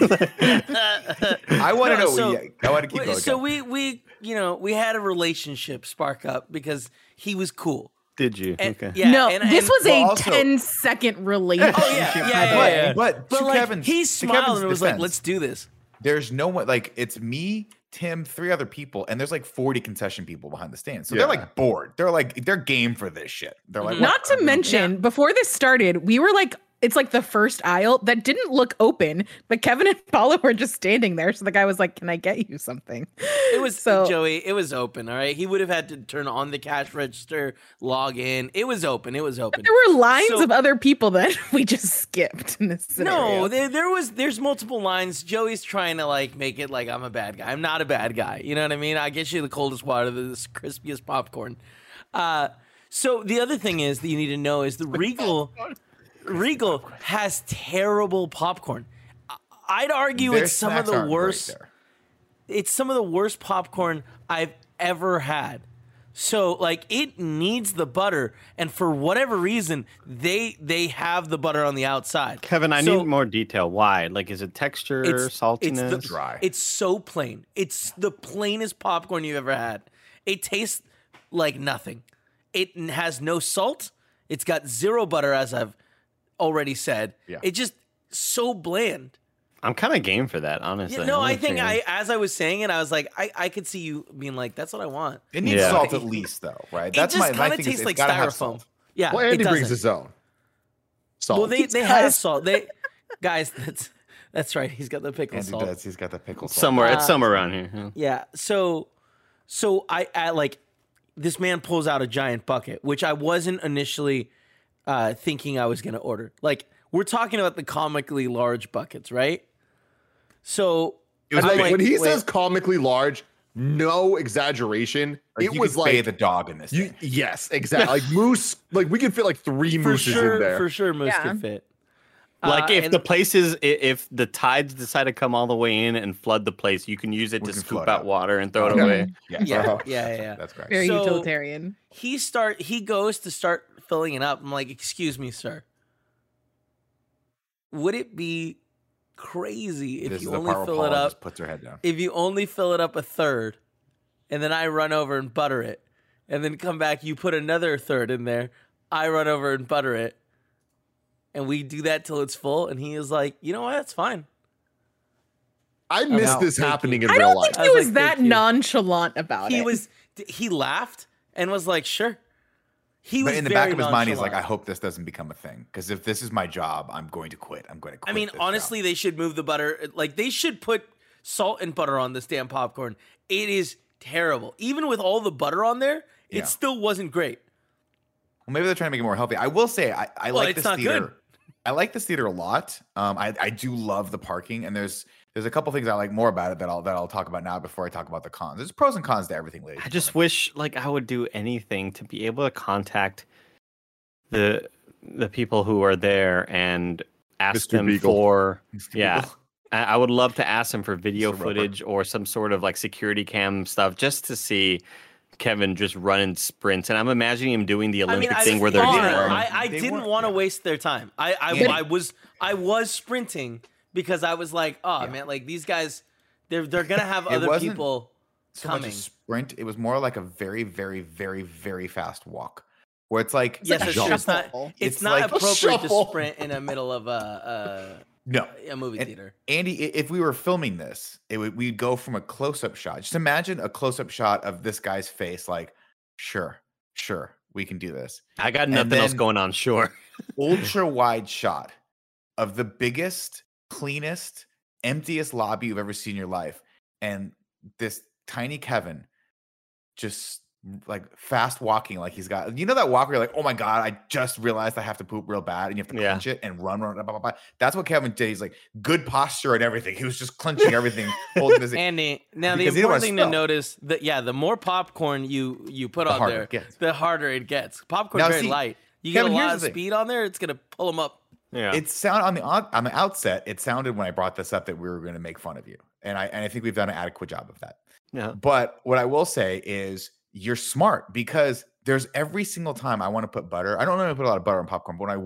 I want to know. I want to keep going. So we had a relationship spark up because he was cool. Did you? Okay. Yeah. No, this was a 10-second relationship. Oh yeah. But like, Kevin's, he smiled and was like, "Let's do this." There's no one like it's me, Tim, 3 other people, and there's like 40 concession people behind the stand. So they're like bored. They're game for this shit. They're like, not to mention, before this started, we were like, it's like the first aisle that didn't look open, but Kevin and Paula were just standing there. So the guy was like, "Can I get you something?" It was Joey. It was open. All right. He would have had to turn on the cash register, log in. It was open. But there were lines of other people that we just skipped in this scenario. No, there's multiple lines. Joey's trying to like make it like I'm a bad guy. I'm not a bad guy. You know what I mean? I get you the coldest water, the crispiest popcorn. So the other thing is that you need to know is the Regal has terrible popcorn. I'd argue it's some of the worst. It's some of the worst popcorn I've ever had. So like it needs the butter, and for whatever reason, they have the butter on the outside. Kevin, I need more detail. Why? Like, is it texture, saltiness? It's dry. It's so plain. It's the plainest popcorn you've ever had. It tastes like nothing. It has no salt. It's got zero butter, as I've already said. Yeah. It's just so bland. I'm kind of game for that, honestly. Yeah, no, I think as I was saying it, I was like, I could see you being like, that's what I want. It needs salt at least, though, right? That's my thing. It tastes like styrofoam. Yeah, well, Andy brings his own salt. Well, they have salt. Guys, that's right. He's got the pickle Andy salt. does. He's got the pickle salt. It's somewhere around here. Yeah. So I like this man pulls out a giant bucket, which I wasn't initially thinking I was going to order. Like, we're talking about the comically large buckets, right? So it was like, when he says comically large, no exaggeration. Like it was like the dog in this. Yes, exactly. Like moose. Like we could fit like 3 mooses in there. For sure, moose could fit. Like if the tides decide to come all the way in and flood the place, you can use it to scoop out water and throw it away. Yeah. That's great. Very utilitarian. He goes to start filling it up. I'm like, excuse me, sir. Would it be crazy if you only fill it up? Puts her head down. If you only fill it up a third, and then I run over and butter it, and then come back, you put another third in there. I run over and butter it, and we do that till it's full. And he is like, you know what? That's fine. I miss this happening in real life. I don't think he was that nonchalant about it. He laughed and was like, sure. But in the back of his mind, he's like, I hope this doesn't become a thing. Because if this is my job, I'm going to quit. I'm going to quit. I mean, honestly, they should move the butter. Like, they should put salt and butter on this damn popcorn. It is terrible. Even with all the butter on there, it still wasn't great. Well, maybe they're trying to make it more healthy. I will say, I like this theater. Good. I like this theater a lot. I do love the parking, and there's a couple things I like more about it that I'll talk about now before I talk about the cons. There's pros and cons to everything, ladies. I just wish like I would do anything to be able to contact the people who are there and ask them for I would love to ask them for video footage or some sort of like security cam stuff just to see Kevin just running sprints, and I'm imagining him doing the Olympic thing where they're I didn't want to waste their time. I was sprinting because I was like, man, like these guys, they're gonna have other people coming. Much a sprint. It was more like a very, very, very, very fast walk, where it's like it's not like appropriate to sprint in the middle of a movie theater. Andy, if we were filming this, we'd go from a close-up shot. Just imagine a close-up shot of this guy's face, like, sure, we can do this. I got nothing else going on, sure. Ultra wide shot of the biggest, cleanest, emptiest lobby you've ever seen in your life, and this tiny Kevin just like fast walking, like he's got, you know, that walk where you're like, oh my god, I just realized I have to poop real bad, and you have to clench it and run, blah, blah, blah. That's what Kevin did. He's like good posture and everything. He was just clenching everything, holding his. Andy, now the important thing to notice that the more popcorn you put on there, the harder it gets. Popcorn's very light. You Kevin, get a lot of speed on there, it's gonna pull them up. Yeah, it sounded on the outset. It sounded when I brought this up that we were going to make fun of you, and I think we've done an adequate job of that. Yeah, but what I will say is, you're smart, because there's every single time I want to put butter. I don't normally put a lot of butter on popcorn, but when I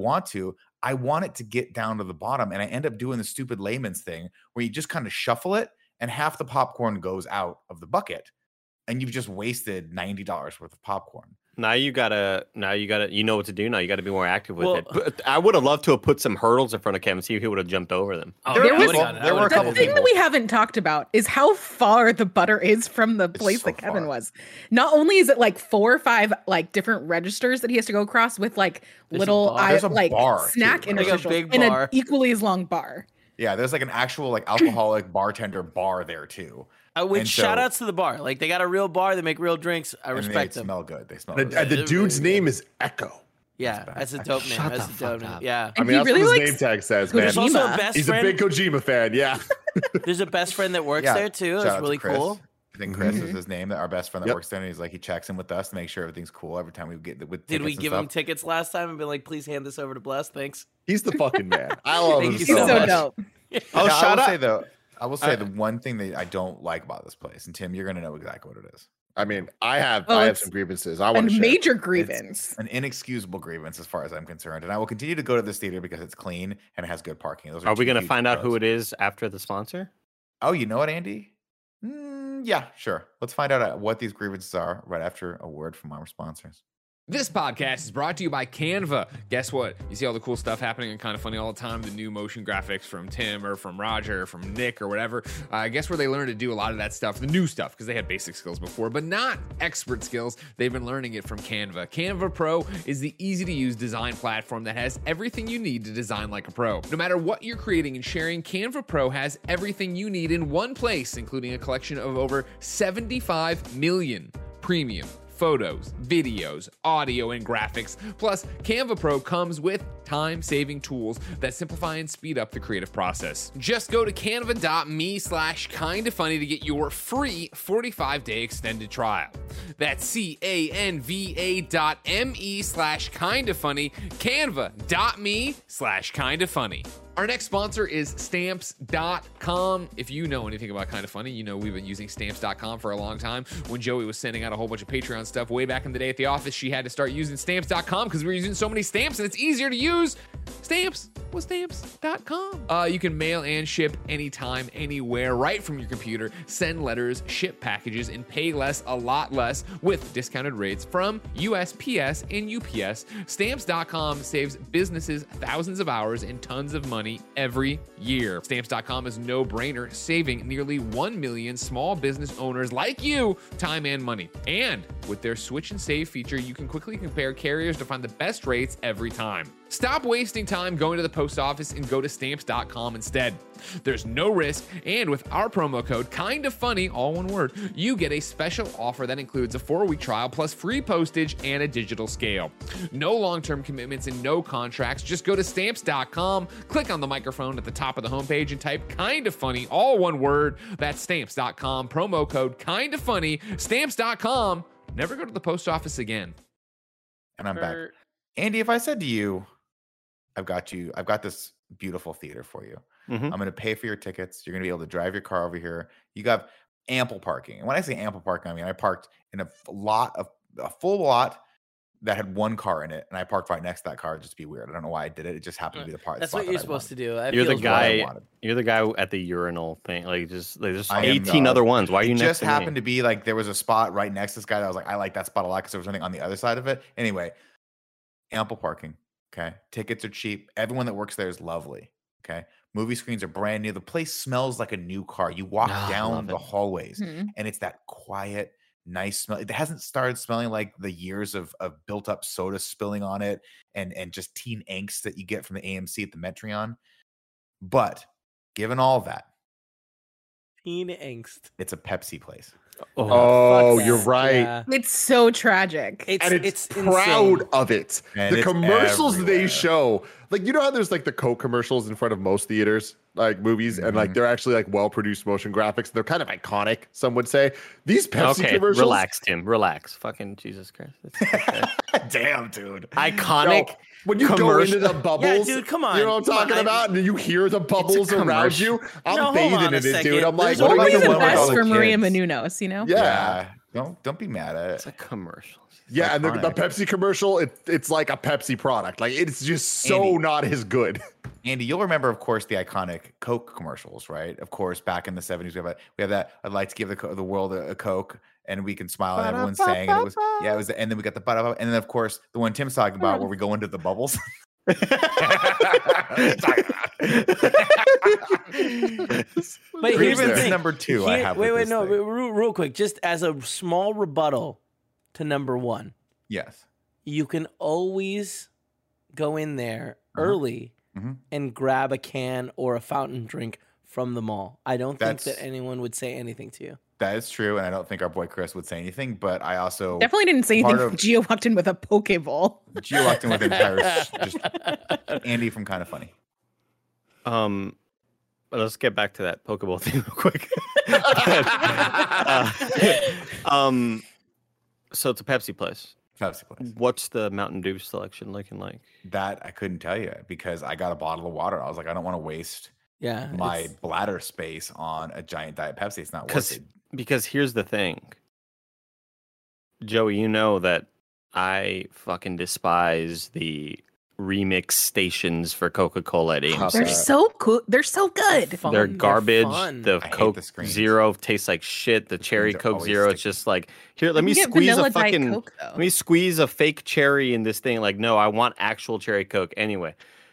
want it to get down to the bottom, and I end up doing the stupid layman's thing where you just kind of shuffle it and half the popcorn goes out of the bucket, and you've just wasted $90 worth of popcorn. Now you gotta, you know what to do now. You gotta be more active with it. But I would have loved to have put some hurdles in front of Kevin, see if he would have jumped over them. There were a couple. The thing that we haven't talked about is how far the butter is from the place that Kevin was. Not only is it like 4 or 5 like different registers that he has to go across with like little like snack interstitials in an equally as long bar. Yeah, there's like an actual like alcoholic bartender bar there too. Which shout outs to the bar. Like they got a real bar, they make real drinks. I respect them. They smell good. They smell good. The dude's name is Echo. Yeah, that's a dope name. That's a dope name. Yeah. I mean, that's what his name tag says, man. There's also a best He's a big Kojima fan, yeah. There's a best friend that works there too. It's really cool. I think Chris is his name, our best friend that works there, and he's like, he checks in with us to make sure everything's cool every time we get with. Did we give him tickets last time and be like, please hand this over to Bless? Thanks. He's the fucking man. I love him. He's so dope. I will say the one thing that I don't like about this place, and Tim, you're gonna know exactly what it is. I mean, I have some grievances. I want to major grievance, an inexcusable grievance as far as I'm concerned, and I will continue to go to this theater because it's clean and it has good parking. Are we going to find out who it is after the sponsor? Oh, you know what, Andy? Yeah, sure. Let's find out what these grievances are right after a word from our sponsors. This podcast is brought to you by Canva. Guess what? You see all the cool stuff happening and Kind of Funny all the time, the new motion graphics from Tim or from Roger or from Nick or whatever. Guess where they learned to do a lot of that stuff, the new stuff, because they had basic skills before, but not expert skills. They've been learning it from Canva. Canva Pro is the easy-to-use design platform that has everything you need to design like a pro. No matter what you're creating and sharing, Canva Pro has everything you need in one place, including a collection of over 75 million premium photos, videos, audio, and graphics. Plus, Canva Pro comes with time-saving tools that simplify and speed up the creative process. Just go to canva.me/kindafunny to get your free 45-day extended trial. That's canva.me/kindafunny, canva.me/kindafunny. Our next sponsor is Stamps.com. If you know anything about Kind of Funny, you know we've been using Stamps.com for a long time. When Joey was sending out a whole bunch of Patreon stuff way back in the day at the office, she had to start using Stamps.com because we were using so many stamps and it's easier to use. Stamps was Stamps.com. You can mail and ship anytime, anywhere, right from your computer, send letters, ship packages, and pay less, a lot less, with discounted rates from USPS and UPS. Stamps.com saves businesses thousands of hours and tons of money every year. Stamps.com is no-brainer, saving nearly 1 million small business owners like you time and money. And with their switch and save feature, you can quickly compare carriers to find the best rates every time. Stop wasting time going to the post office and go to Stamps.com instead. There's no risk, and with our promo code KINDOFFUNNY, all one word, you get a special offer that includes a 4-week trial plus free postage and a digital scale. No long-term commitments and no contracts. Just go to Stamps.com, click on the microphone at the top of the homepage and type KINDOFFUNNY, all one word. That's Stamps.com, promo code KINDOFFUNNY, Stamps.com. Never go to the post office again. And I'm back. Andy, if I said to you, I've got this beautiful theater for you. Mm-hmm. I'm going to pay for your tickets. You're going to be able to drive your car over here. You got ample parking. And when I say ample parking, I mean I parked in a full lot that had one car in it, and I parked right next to that car just to be weird. I don't know why I did it. It just happened to be the part. That's what you're supposed to do. You're the guy at the urinal thing. There's 18 other ones. Why are you next to me? It just happened to be like there was a spot right next to this guy that I was like, I like that spot a lot because there was something on the other side of it. Anyway, ample parking. Okay. Tickets are cheap. Everyone that works there is lovely. Okay. Movie screens are brand new. The place smells like a new car. You walk down the hallways and it's that quiet, nice smell. It hasn't started smelling like the years of built up soda spilling on it and just teen angst that you get from the AMC at the Metreon. But given all that, teen angst, it's a Pepsi place. Oh, you're right. Yeah. It's so tragic. It's proud of it. And the commercials they show, like, you know how there's like the Coke commercials in front of most theaters, like movies, and like they're actually like well-produced motion graphics. They're kind of iconic, some would say. These Pepsi commercials. Relax, Tim. Relax. Fucking Jesus Christ. Okay. Damn, dude. Iconic. When you go into the bubbles, yeah, dude, come on. You know what I'm talking about? And you hear the bubbles around you. I'm bathing in it, dude. I'm like, what are the best for Maria Menounos, you know? Yeah. Don't be mad at it. It's a commercial. Yeah, and the Pepsi commercial, it's like a Pepsi product. Like, it's just so not as good. Andy, you'll remember, of course, the iconic Coke commercials, right? Of course, back in the 70s, we have that. I'd like to give the world a Coke, and we can smile, and everyone's saying it was. Yeah, it was. And then we got the and then of course the one Tim's talking about, where we go into the bubbles. But here's the thing. Number 2. Real quick, just as a small rebuttal to number 1. Yes, you can always go in there early and grab a can or a fountain drink from the mall. I don't think that anyone would say anything to you. That is true, and I don't think our boy Chris would say anything, but I also definitely didn't say anything. Gio walked in with a Pokeball. Gio walked in with an entire just Andy from Kind of Funny. Let's get back to that Pokeball thing real quick. So it's a Pepsi place. What's the Mountain Dew selection looking like? That I couldn't tell you because I got a bottle of water. I was like, I don't want to waste my bladder space on a giant Diet Pepsi. It's not worth it. Because here's the thing. Joey, you know that I fucking despise the remix stations for Coca-Cola at AMC. They're so cool. They're so good. They're garbage. The Coke Zero tastes like shit. The cherry Coke Zero, it's just like, here, let me squeeze a fucking Coke, let me squeeze a fake cherry in this thing. Like, no, I want actual cherry Coke anyway.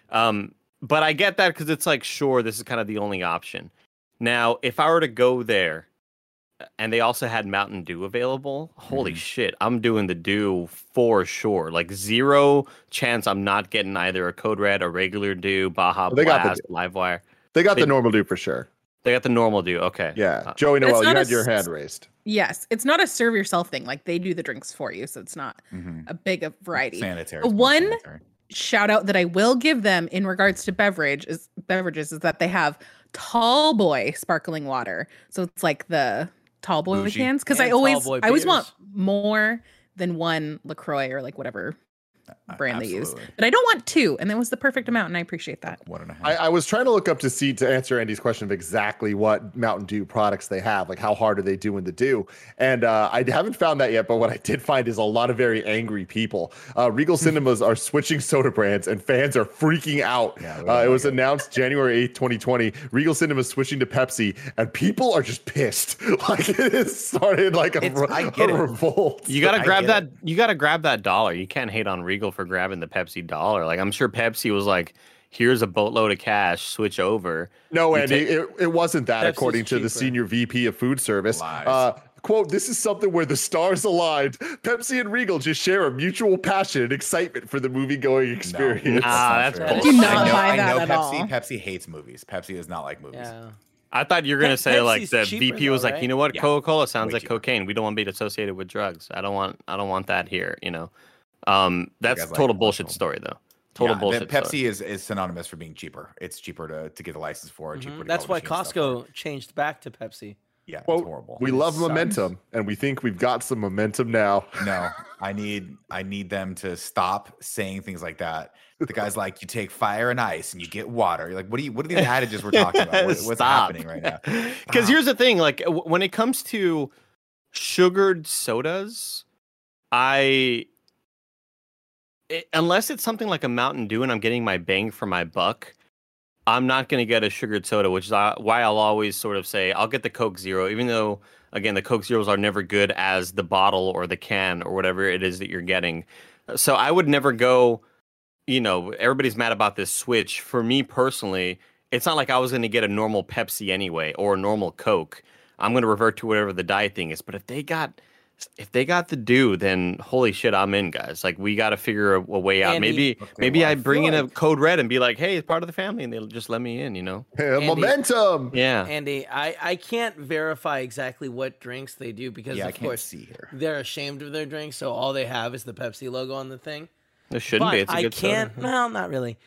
But I get that because it's like, sure, this is kind of the only option. Now, if I were to go there and they also had Mountain Dew available, holy shit, I'm doing the Dew for sure. Like, zero chance I'm not getting either a Code Red, a regular Dew, Baja Blast, Livewire. They got the normal Dew for sure. They got the normal Dew. Okay. Yeah. Joey Noel, you had your hand raised. Yes. It's not a serve yourself thing. Like, they do the drinks for you. So it's not a big variety. Sanitary. One shout out that I will give them in regards to beverages is that they have Tall Boy sparkling water. So it's like the Tall Boy cans. Because I always want more than one LaCroix or like whatever brand they use, but I don't want two, and that was the perfect amount, and I appreciate that. 1.5. I was trying to look up to answer Andy's question of exactly what Mountain Dew products they have, like how hard are they doing the Dew, and I haven't found that yet. But what I did find is a lot of very angry people. Regal Cinemas are switching soda brands, and fans are freaking out. It was announced January 8th, 2020. Regal Cinemas switching to Pepsi, and people are just pissed. Like it has started like a revolt. You gotta grab that. You gotta grab that dollar. You can't hate on Regal for grabbing the Pepsi dollar. Like, I'm sure Pepsi was like, here's a boatload of cash, switch over. No, Andy, it wasn't that. Pepsi's according to the senior VP of food service. Quote, this is something where the stars aligned. Pepsi and Regal just share a mutual passion and excitement for the movie-going experience. That's bullshit. Do not buy that at all. Pepsi hates movies. Pepsi does not like movies. Yeah. I thought you were going to say Pepsi's like the VP was like, you know what, Coca-Cola sounds like cheaper. cocaine. We don't want to be associated with drugs. I don't want that here, you know. That's total bullshit story though. Bullshit. Pepsi is synonymous for being cheaper. It's cheaper to get the license for. Cheaper. That's why Costco changed back to Pepsi. Yeah, it's horrible. We love momentum, and we think we've got some momentum now. No, I need them to stop saying things like that. The guy's like, you take fire and ice, and you get water. You're like, what are these adages we're talking about? What's happening right now? Because here's the thing: like when it comes to sugared sodas, unless it's something like a Mountain Dew and I'm getting my bang for my buck, I'm not going to get a sugared soda, which is why I'll always sort of say I'll get the Coke Zero, even though, again, the Coke Zeros are never good as the bottle or the can or whatever it is that you're getting. So I would never go, you know, everybody's mad about this switch. For me personally, it's not like I was going to get a normal Pepsi anyway or a normal Coke. I'm going to revert to whatever the diet thing is. But if they got the Dew, then holy shit, I'm in, guys. Like, we got to figure a way out. Andy, maybe I bring in a Code Red and be like, hey, it's part of the family, and they'll just let me in, you know? Andy, momentum. Yeah. Andy, I can't verify exactly what drinks they do because, of course, they're ashamed of their drinks, so all they have is the Pepsi logo on the thing. It shouldn't be. It's a good soda. Well, not really.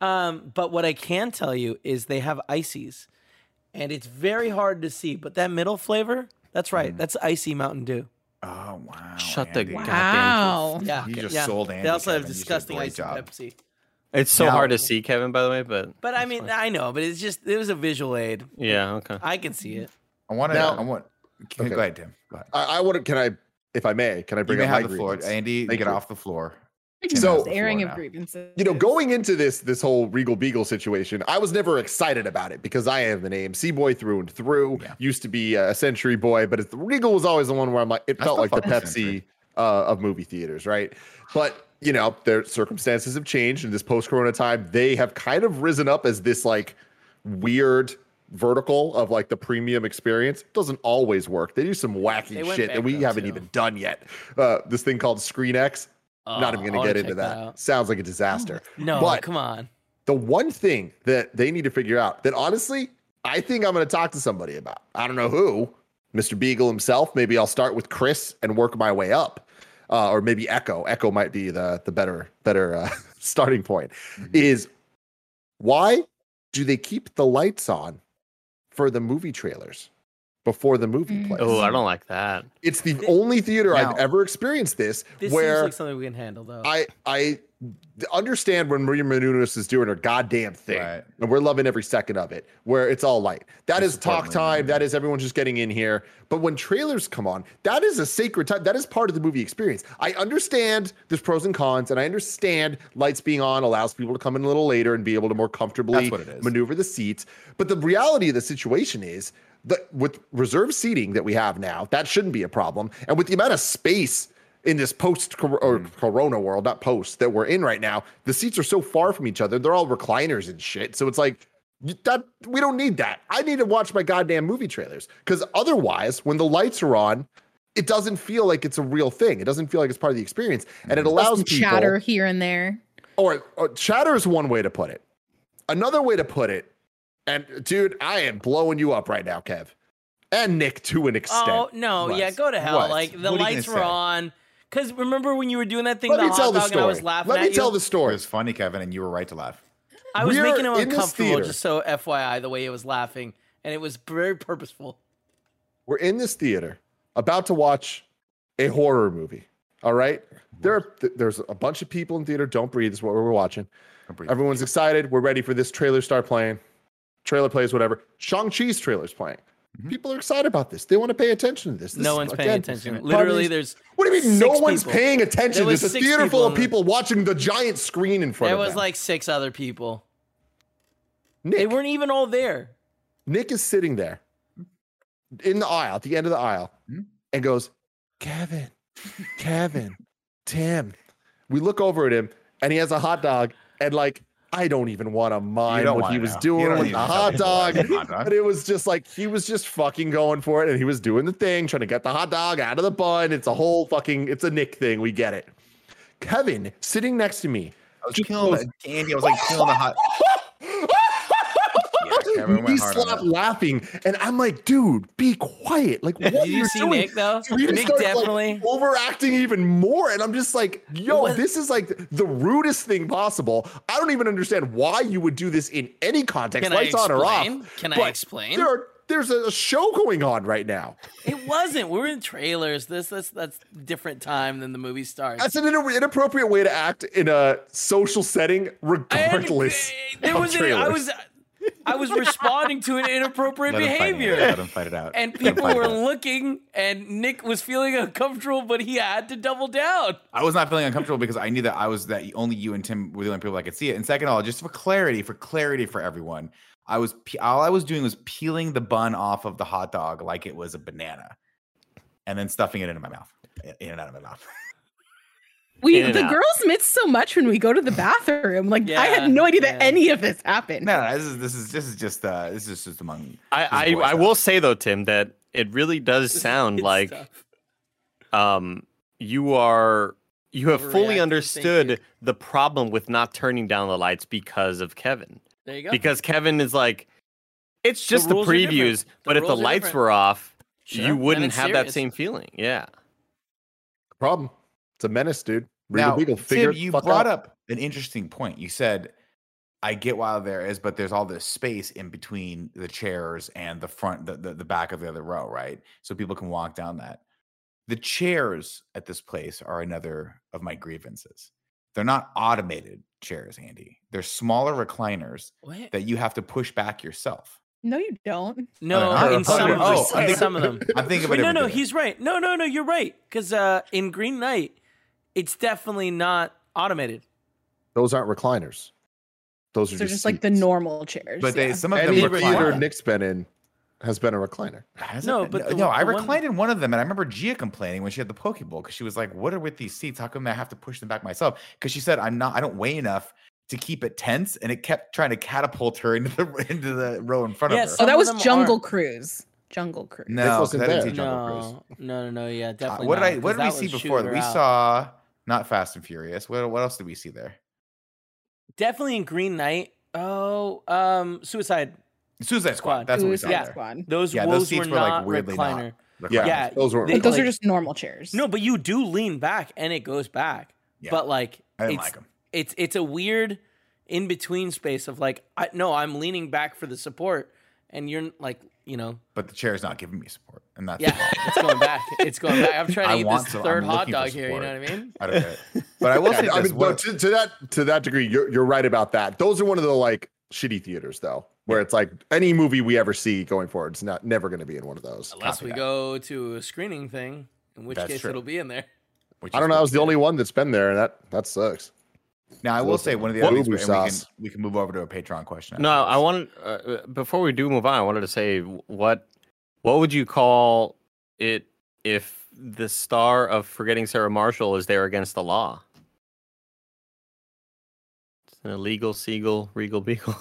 But what I can tell you is they have ices, and it's very hard to see. But that middle flavor, that's right. That's icy Mountain Dew. Oh, wow. Shut the goddamn. Wow. Yeah. You just sold Andy. They also have Kevin. disgusting icy Pepsi. It's so hard to see, Kevin, by the way, but I mean, I know, but it was a visual aid. Yeah, okay. I can see it. Go ahead, Tim. Go ahead. I want to, if I may, can I bring up my the floor? Andy, get off the floor. So, airing of grievances. You know, going into this whole Regal Beagle situation, I was never excited about it because I am an AMC boy through and through. Yeah. Used to be a Century boy, but Regal was always the one where I'm like, it felt like the Pepsi of movie theaters, right? But you know, their circumstances have changed in this post-corona time. They have kind of risen up as this like weird vertical of like the premium experience. It doesn't always work. They do some wacky shit that we haven't even done yet. This thing called ScreenX. Not even going to get into that. Sounds like a disaster. But come on. The one thing that they need to figure out that honestly, I think I'm going to talk to somebody about. I don't know who. Mr. Beagle himself. Maybe I'll start with Chris and work my way up. Or maybe Echo. Echo might be the better starting point. Is why do they keep the lights on for the movie trailers before the movie plays? Oh, I don't like that. It's the only theater I've ever experienced this This where seems like something we can handle, though. I understand when Maria Menounos is doing her goddamn thing, right, and we're loving every second of it, where it's all light. That is talk time. That is everyone just getting in here. But when trailers come on, that is a sacred time. That is part of the movie experience. I understand there's pros and cons, and I understand lights being on allows people to come in a little later and be able to more comfortably maneuver the seats. But the reality of the situation is that with reserved seating that we have now, that shouldn't be a problem. And with the amount of space in this post-corona world, not post, that we're in right now, the seats are so far from each other. They're all recliners and shit. So it's like, that we don't need that. I need to watch my goddamn movie trailers, because otherwise, when the lights are on, it doesn't feel like it's a real thing. It doesn't feel like it's part of the experience. And it allows people... chatter here and there. Or chatter is one way to put it. Another way to put it, and dude, I am blowing you up right now, Kev. And Nick, to an extent. Oh, no, yeah, go to hell. What? Like, the lights were on... Because remember when you were doing that thing, Let me tell the story. And I was laughing Let me tell the story. It was funny, Kevin, and you were right to laugh. I was making him uncomfortable, just so FYI, the way he was laughing. And it was very purposeful. We're in this theater, about to watch a horror movie. All right? There's a bunch of people in theater. Don't breathe is what we're watching. Everyone's excited. We're ready for this trailer to start playing. Trailer plays, whatever. Shang-Chi's trailer's playing. People are excited about this. They want to pay attention to this. No one's paying attention. Literally, there's... What do you mean no one's paying attention? There's a theater full of people watching the giant screen in front of them. There was like 6 other people. Nick, they weren't even all there. Nick is sitting there in the aisle, at the end of the aisle, and goes, Kevin, Tim. We look over at him, and he has a hot dog, and like, I don't even want to mind what he was doing with the hot dog. But it was just like, he was just fucking going for it. And he was doing the thing, trying to get the hot dog out of the bun. It's a whole fucking, it's a Nick thing. We get it. Kevin sitting next to me. I was killing the candy. I was like killing the hot. He stopped laughing, and I'm like, dude, be quiet. Like, what did you see doing? Nick though? Nick definitely like, overacting even more, and I'm just like, yo, this is like the rudest thing possible. I don't even understand why you would do this in any context, lights on or off. Can I explain? There's a show going on right now. It wasn't. We were in trailers. That's different time than the movie starts. That's an inappropriate way to act in a social setting, regardless. I was responding to an inappropriate behavior. Let him fight it out. And people were looking, and Nick was feeling uncomfortable, but he had to double down. I was not feeling uncomfortable because I knew that only you and Tim were the only people that could see it. And second of all, just for clarity for everyone, all I was doing was peeling the bun off of the hot dog like it was a banana, and then stuffing it into my mouth, in and out of my mouth. The girls miss so much when we go to the bathroom. Like, I had no idea that any of this happened. No, this is just among. I will say though, Tim, that it really does sound like, you have fully understood the problem with not turning down the lights because of Kevin. There you go. Because Kevin is like, it's just the previews, but if the lights were off, you wouldn't have that same feeling. Yeah. Problem. It's a menace, dude. Now, Tim, you brought up an interesting point. You said, I get why there is, but there's all this space in between the chairs and the front, the back of the other row, right? So people can walk down that. The chairs at this place are another of my grievances. They're not automated chairs, Andy. They're smaller recliners that you have to push back yourself. No, you don't. No, in some of them. I'm thinking about No, he's right. No, you're right. Because in Green Knight, it's definitely not automated. Those aren't recliners. Those are just seats. Like the normal chairs. But some of them any theater Nick's been in has been a recliner. I reclined in one of them, and I remember Gia complaining when she had the Poke Bowl because she was like, "What are with these seats? How come I have to push them back myself?" Because she said, I don't weigh enough to keep it tense, and it kept trying to catapult her into the row in front of her. Oh, that was Jungle Cruise. Jungle Cruise. No, I didn't see Jungle Cruise. No, yeah, definitely. What did we see before? We saw not Fast and Furious. What else did we see there? Definitely in Green Knight. Suicide Squad. That's what we saw there. Those seats were like weirdly recliner. Yeah, those were. Those are just normal chairs. No, but you do lean back and it goes back. Yeah. But like, I didn't like them. It's a weird in between space of like, I'm leaning back for the support, and you're like, But the chair's not giving me support, and that's it's going back. It's going back. I'm trying to eat this third hot dog here. You know what I mean? I don't get it. But I will say this. But to that degree, you're right about that. Those are one of the like shitty theaters though, where it's like any movie we ever see going forward, it's never going to be in one of those. Unless we go to a screening thing, in which case it'll be in there. I don't know. I was the only one that's been there, and that sucks. Now I will say one of the other things, we can move over to a Patreon question. No, I wanted before we do move on, I wanted to say what would you call it if the star of Forgetting Sarah Marshall is there against the law? It's an illegal seagull, regal beagle.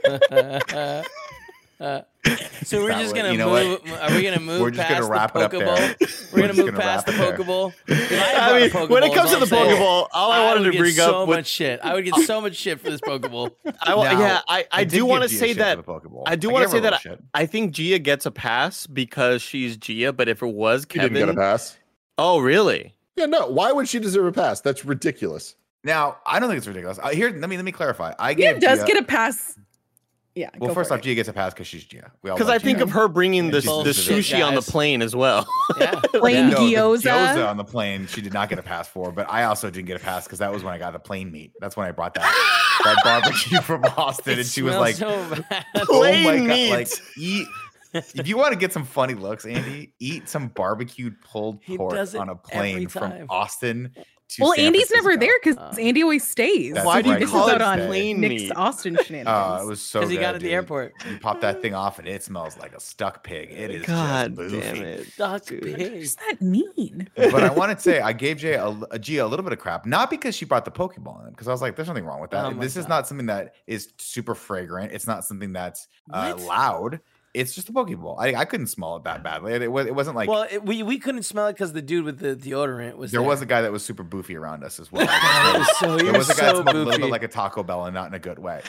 So we're just gonna move. Are we gonna move? We're just gonna wrap it up there. We're gonna move past the Pokeball. I mean, when it comes to the Pokeball, all I wanted to bring up so much shit. I would get so much shit for this Pokeball. I do want to say that. I do want to say that I think Gia gets a pass because she's Gia. But if it was Kevin, she didn't get a pass. Oh, really? Yeah. No. Why would she deserve a pass? That's ridiculous. Now I don't think it's ridiculous. Here, let me clarify. Gia does get a pass. Yeah. Well, first off, Gia gets a pass because she's Gia. Because I think of her bringing the sushi on the plane as well. Yeah. Plain gyoza. Gyoza on the plane, she did not get a pass for. But I also didn't get a pass because that was when I got the plane meat. That's when I brought that barbecue from Austin, and she was like, "Oh my god, like eat." If you want to get some funny looks, Andy, eat some barbecued pulled pork on a plane from Austin. Well, Andy's never there because Andy always stays. Why do you call it on Nick's Austin shenanigans? It was so good. Because he got at the airport. You pop that thing off and it smells like a stuck pig. It is God just damn it. Stuck pig. What does that mean? But I want to say I gave Gia a little bit of crap, not because she brought the Pokeball in, because I was like, there's nothing wrong with that. This is not something that is super fragrant. It's not something that's loud. It's just a Pokeball. I couldn't smell it that badly. It wasn't like... Well, we couldn't smell it because the dude with the deodorant was there. There was a guy that was super boofy around us as well. There was a guy that smelled a little bit like a Taco Bell and not in a good way.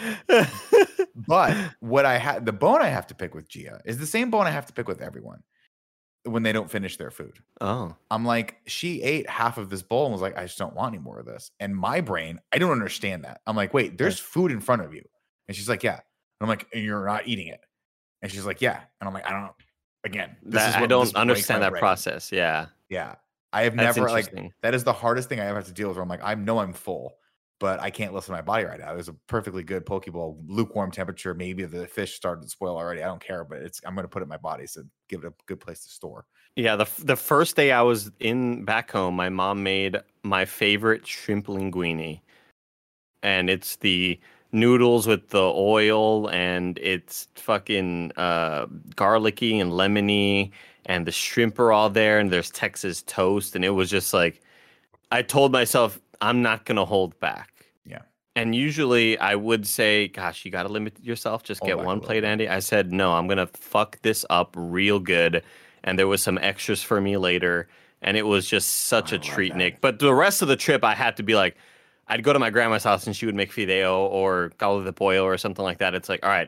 But the bone I have to pick with Gia is the same bone I have to pick with everyone when they don't finish their food. Oh. I'm like, she ate half of this bowl and was like, I just don't want any more of this. And my brain, I don't understand that. I'm like, wait, there's food in front of you. And she's like, yeah. And I'm like, and you're not eating it. And she's like, yeah. And I'm like, I don't know. Again, I don't understand that process. Yeah. Yeah. I have never, that is the hardest thing I ever have to deal with. Where I'm like, I know I'm full, but I can't listen to my body right now. It was a perfectly good Pokeball, lukewarm temperature. Maybe the fish started to spoil already. I don't care, but I'm going to put it in my body. So give it a good place to store. Yeah. The first day I was back home, my mom made my favorite shrimp linguine. And it's the noodles with the oil, and it's fucking garlicky and lemony, and the shrimp are all there, and there's Texas toast, and it was just like, I told myself I'm not gonna hold back. Yeah. And usually I would say, gosh, you gotta limit yourself, just get one plate, Andy. I said no, I'm gonna fuck this up real good, and there was some extras for me later, and it was just such a treat, Nick. But the rest of the trip I had to be like, I'd go to my grandma's house and she would make fideo or caldo de pollo or something like that. It's like, all right,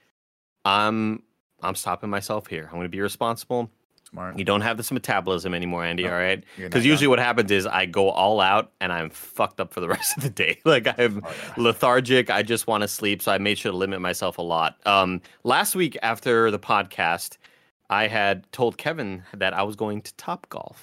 I'm stopping myself here. I'm going to be responsible. Smart. You don't have this metabolism anymore, Andy, all right? Because usually what happens is I go all out and I'm fucked up for the rest of the day. Like I'm lethargic. I just want to sleep. So I made sure to limit myself a lot. Last week after the podcast, I had told Kevin that I was going to Topgolf.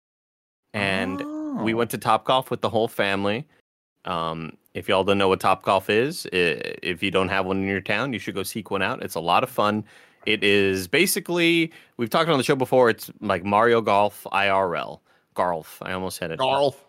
And we went to Topgolf with the whole family. If y'all don't know what Topgolf is, if you don't have one in your town, you should go seek one out. It's a lot of fun. It is basically, we've talked on the show before, it's like Mario Golf IRL. Golf. I almost said it. Golf.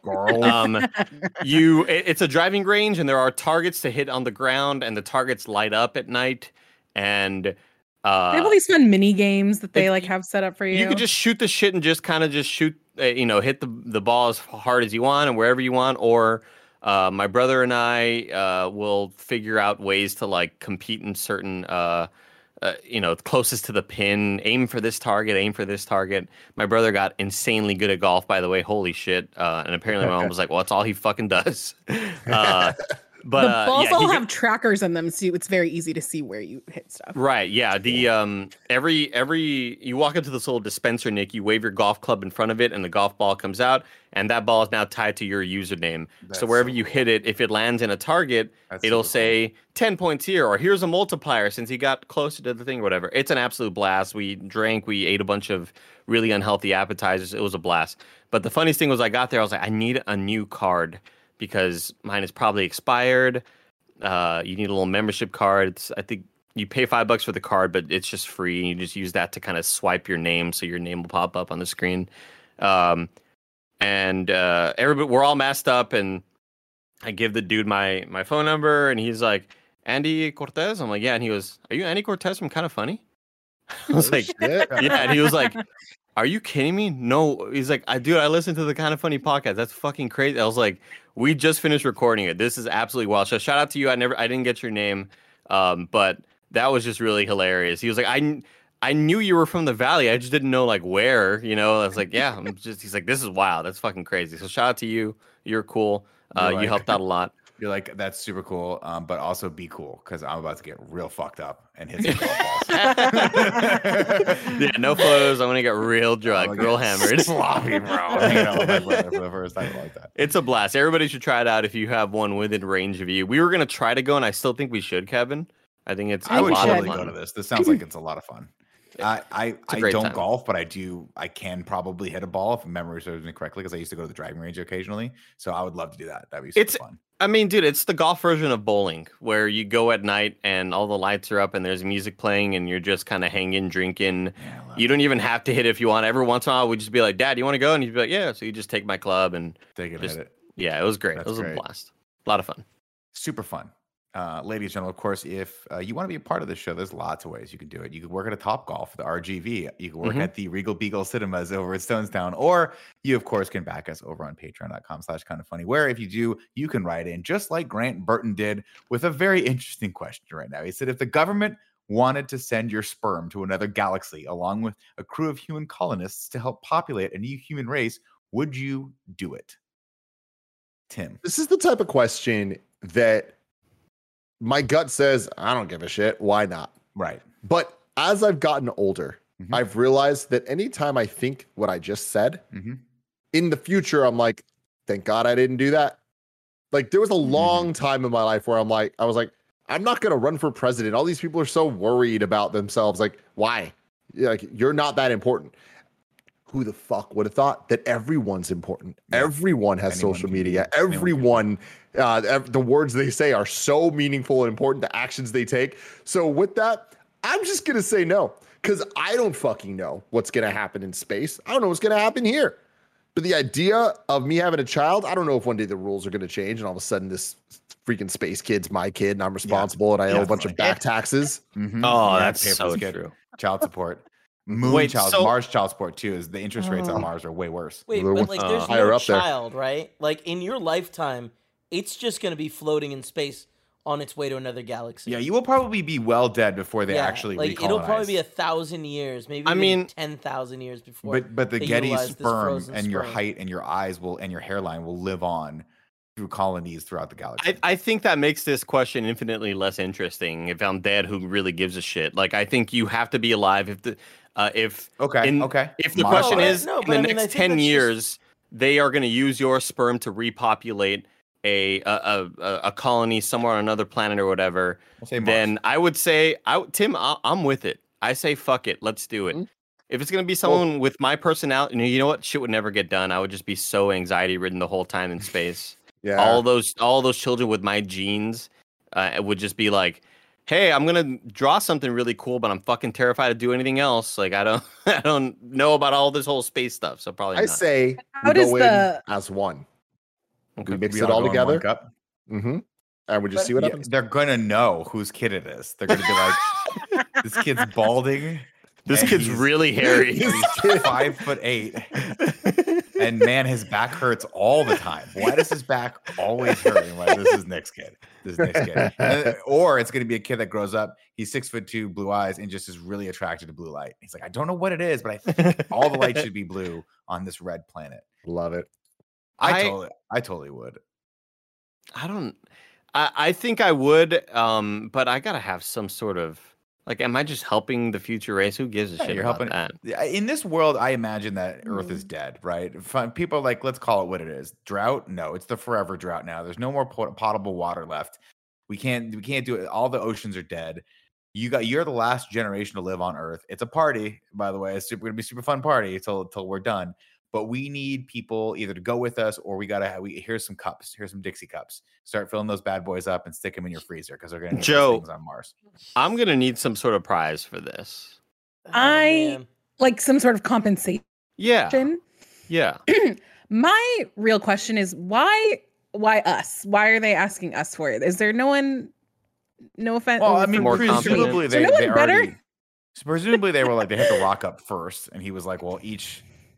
It's a driving range, and there are targets to hit on the ground, and the targets light up at night. And they have all these fun mini games that they have set up for you. You could just shoot the shit and just kind of just shoot, hit the ball as hard as you want and wherever you want. Or my brother and I will figure out ways to compete in certain closest to the pin, aim for this target. My brother got insanely good at golf, by the way. Holy shit. And apparently my mom was like, well, that's all he fucking does. But the balls all have trackers in them, so it's very easy to see where you hit stuff. Right. Yeah. The every you walk into this little dispenser, Nick, you wave your golf club in front of it, and the golf ball comes out, and that ball is now tied to your username. So wherever you hit it, if it lands in a target, it'll say 10 points here, or here's a multiplier since he got closer to the thing or whatever. It's an absolute blast. We drank, we ate a bunch of really unhealthy appetizers. It was a blast. But the funniest thing was I got there, I was like, I need a new card because mine is probably expired. You need a little membership card. I think you pay $5 for the card, but it's just free. And you just use that to kind of swipe your name, so your name will pop up on the screen. And everybody, we're all masked up, and I give the dude my phone number, and he's like, Andy Cortez. I'm like, yeah, and he goes, are you Andy Cortez from Kind of Funny? I was like, yeah, and he was like, are you kidding me? No. He's like, dude, I listened to the Kind of Funny podcast. That's fucking crazy. I was like, we just finished recording it. This is absolutely wild. So shout out to you. I didn't get your name, but that was just really hilarious. He was like, I knew you were from the Valley. I just didn't know like where. I was like, yeah. He's like, this is wild. That's fucking crazy. So shout out to you. You're cool. You helped out a lot. You're like, that's super cool, but also be cool because I'm about to get real fucked up and hit some golf balls. Yeah, no photos. I'm gonna get real drunk, real hammered, sloppy, bro. Hanging out with my brother for the first time like that. It's a blast. Everybody should try it out if you have one within range of you. We were gonna try to go, and I still think we should, Kevin. I think it's I would lot totally of fun. go to this. This sounds like it's a lot of fun. I don't time. golf, but I can probably hit a ball if memory serves me correctly because I used to go to the driving range occasionally. So I would love to do that. That'd be super fun. I mean, dude, it's the golf version of bowling where you go at night and all the lights are up and there's music playing and you're just kind of hanging, drinking. Yeah, you don't even have to hit if you want. Every once in a while, we'd just be like, Dad, you want to go? And you'd be like, yeah. So you just take my club and hit it. Yeah, it was great. It was a blast. A lot of fun. Super fun. Ladies and gentlemen, of course, if you want to be a part of this show, there's lots of ways you can do it. You could work at a Topgolf, the RGV. You can work at the Regal Beagle Cinemas over at Stonestown, or you, of course, can back us over on patreon.com/kindoffunny, where if you do, you can write in just like Grant Burton did with a very interesting question right now. He said, if the government wanted to send your sperm to another galaxy along with a crew of human colonists to help populate a new human race, would you do it? Tim. This is the type of question that my gut says, I don't give a shit. Why not? Right. But as I've gotten older, I've realized that anytime I think what I just said, in the future, I'm like, thank God I didn't do that. Like, there was a long time in my life where I was like, I'm not going to run for president. All these people are so worried about themselves. Like, why? Like, you're not that important. Who the fuck would have thought that everyone's important? Yeah. Everyone has social media. Everyone, the words they say are so meaningful and important, the actions they take. So with that, I'm just going to say no, because I don't fucking know what's going to happen in space. I don't know what's going to happen here. But the idea of me having a child, I don't know if one day the rules are going to change and all of a sudden this freaking space kid's my kid and I'm responsible and I owe a bunch of back taxes. Oh, that's so true. Child support. Mars child support too. Is the interest rates on Mars are way worse. Wait, but like there's no child, right? Like in your lifetime, it's just going to be floating in space on its way to another galaxy. Yeah, you will probably be well dead before they actually recolonize. It'll probably be 1,000 years, maybe 10,000 years before. But the Getty sperm and your height and your eyes and your hairline will live on through colonies throughout the galaxy. I think that makes this question infinitely less interesting. If I'm dead, who really gives a shit? Like, I think you have to be alive if the if the question is in the next 10 years they are going to use your sperm to repopulate a colony somewhere on another planet or whatever, then I would say, Tim, I'm with it. I say fuck it, let's do it. If it's going to be someone with my personality, you know what? Shit would never get done. I would just be so anxiety ridden the whole time in space. Yeah, all those children with my genes would just be like, hey, I'm gonna draw something really cool, but I'm fucking terrified to do anything else. Like I don't know about all this whole space stuff, so probably not. I say we go in as one. Okay. We mix it all together. And we just see what happens. They're gonna know whose kid it is. They're gonna be like, this kid's balding. This kid's really hairy. He's 5'8", and man, his back hurts all the time. Why does his back always hurt? Like, this is Nick's kid. Or it's going to be a kid that grows up. He's 6'2", blue eyes, and just is really attracted to blue light. He's like, I don't know what it is, but I think all the light should be blue on this red planet. Love it. I totally would. I think I would, but I gotta have some sort of like. Am I just helping the future race? Who gives a shit You're about helping that? in this world. I imagine that Earth is dead, right? People are like, let's call it what it is. Drought? No, it's the forever drought now. There's no more potable water left. We can't do it. All the oceans are dead. You're the last generation to live on Earth. It's a party, by the way. It's gonna be a super fun party till we're done. But we need people either to go with us or here's some cups. Here's some Dixie cups. Start filling those bad boys up and stick them in your freezer because they're going to need those things on Mars. I'm going to need some sort of prize for this. Like some sort of compensation. Yeah. Yeah. My real question is why us? Why are they asking us for it? Is there no one? No offense. Well, I mean, presumably they were like they hit the rock up first, and he was like, "Well, each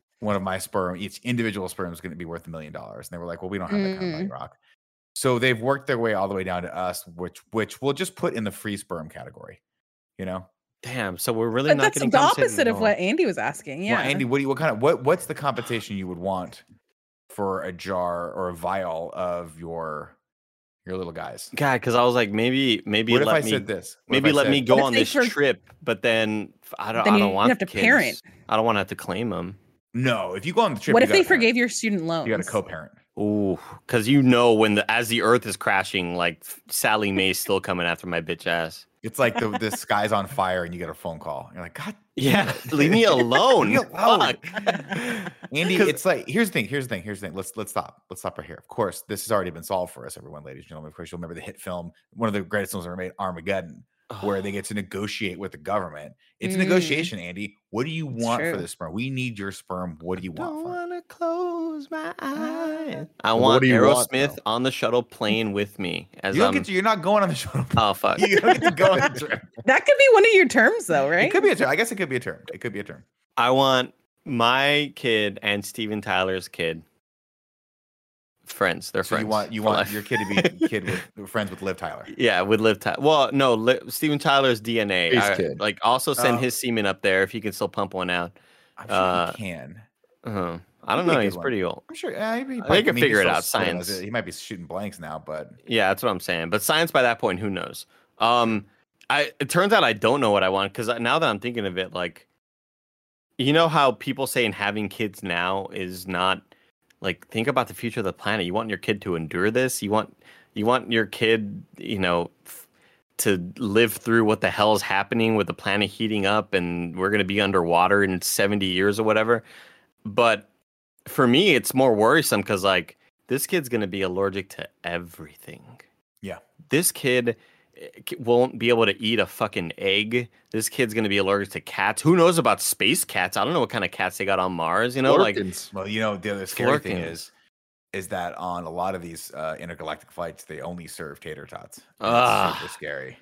individual sperm is going to be worth $1 million." And they were like, "Well, we don't have that kind of money, Rock." So they've worked their way all the way down to us, which we'll just put in the free sperm category. You know? Damn. So we're really not getting the opposite of what Andy was asking. Yeah, well, Andy, what's the compensation you would want for a jar or a vial of your little guys? God, because I was like, maybe what if I said this? Maybe let me go on this trip, but then I don't want have to parent. I don't want to have to claim them. No, if you go on the trip, what if they forgave your student loans? You got to co-parent. Ooh, because as the Earth is crashing, like Sally Mae's still coming after my bitch ass. It's like the sky's on fire and you get a phone call. You're like, God, yeah, leave me alone. Leave me alone. Andy, it's like here's the thing. Let's stop right here. Of course, this has already been solved for us, everyone, ladies and gentlemen. Of course, you'll remember the hit film, one of the greatest films ever made, Armageddon. Where they get to negotiate with the government. It's a negotiation, Andy. What do you want for this sperm? We need your sperm. What do you want? I want to close my eyes. I want Aerosmith on the shuttle plane with me. You're not going on the shuttle. Oh fuck! You don't get to go on the trip. That could be one of your terms, though, right? It could be a term. I guess it could be a term. I want my kid and Steven Tyler's kid. Friends. They're friends. You want your kid to be friends with Liv Tyler. Yeah, with Liv Tyler. Well, no, Steven Tyler's DNA. Like also send his semen up there if he can still pump one out. I'm sure he can. I don't know. He's pretty old. I'm sure. They can figure it out. Science. He might be shooting blanks now, but yeah, that's what I'm saying. But science by that point, who knows? It turns out I don't know what I want because now that I'm thinking of it, like, you know how people say having kids now is not. Like, think about the future of the planet. You want your kid to endure this. You want your kid, to live through what the hell is happening with the planet heating up, and we're going to be underwater in 70 years or whatever. But for me, it's more worrisome because, like, this kid's going to be allergic to everything. Yeah, this kid won't be able to eat a fucking egg. This kid's going to be allergic to cats. Who knows about space cats? I don't know what kind of cats they got on Mars, Florkins. Well, the other scary thing is that on a lot of these intergalactic flights, they only serve tater tots. It's super scary.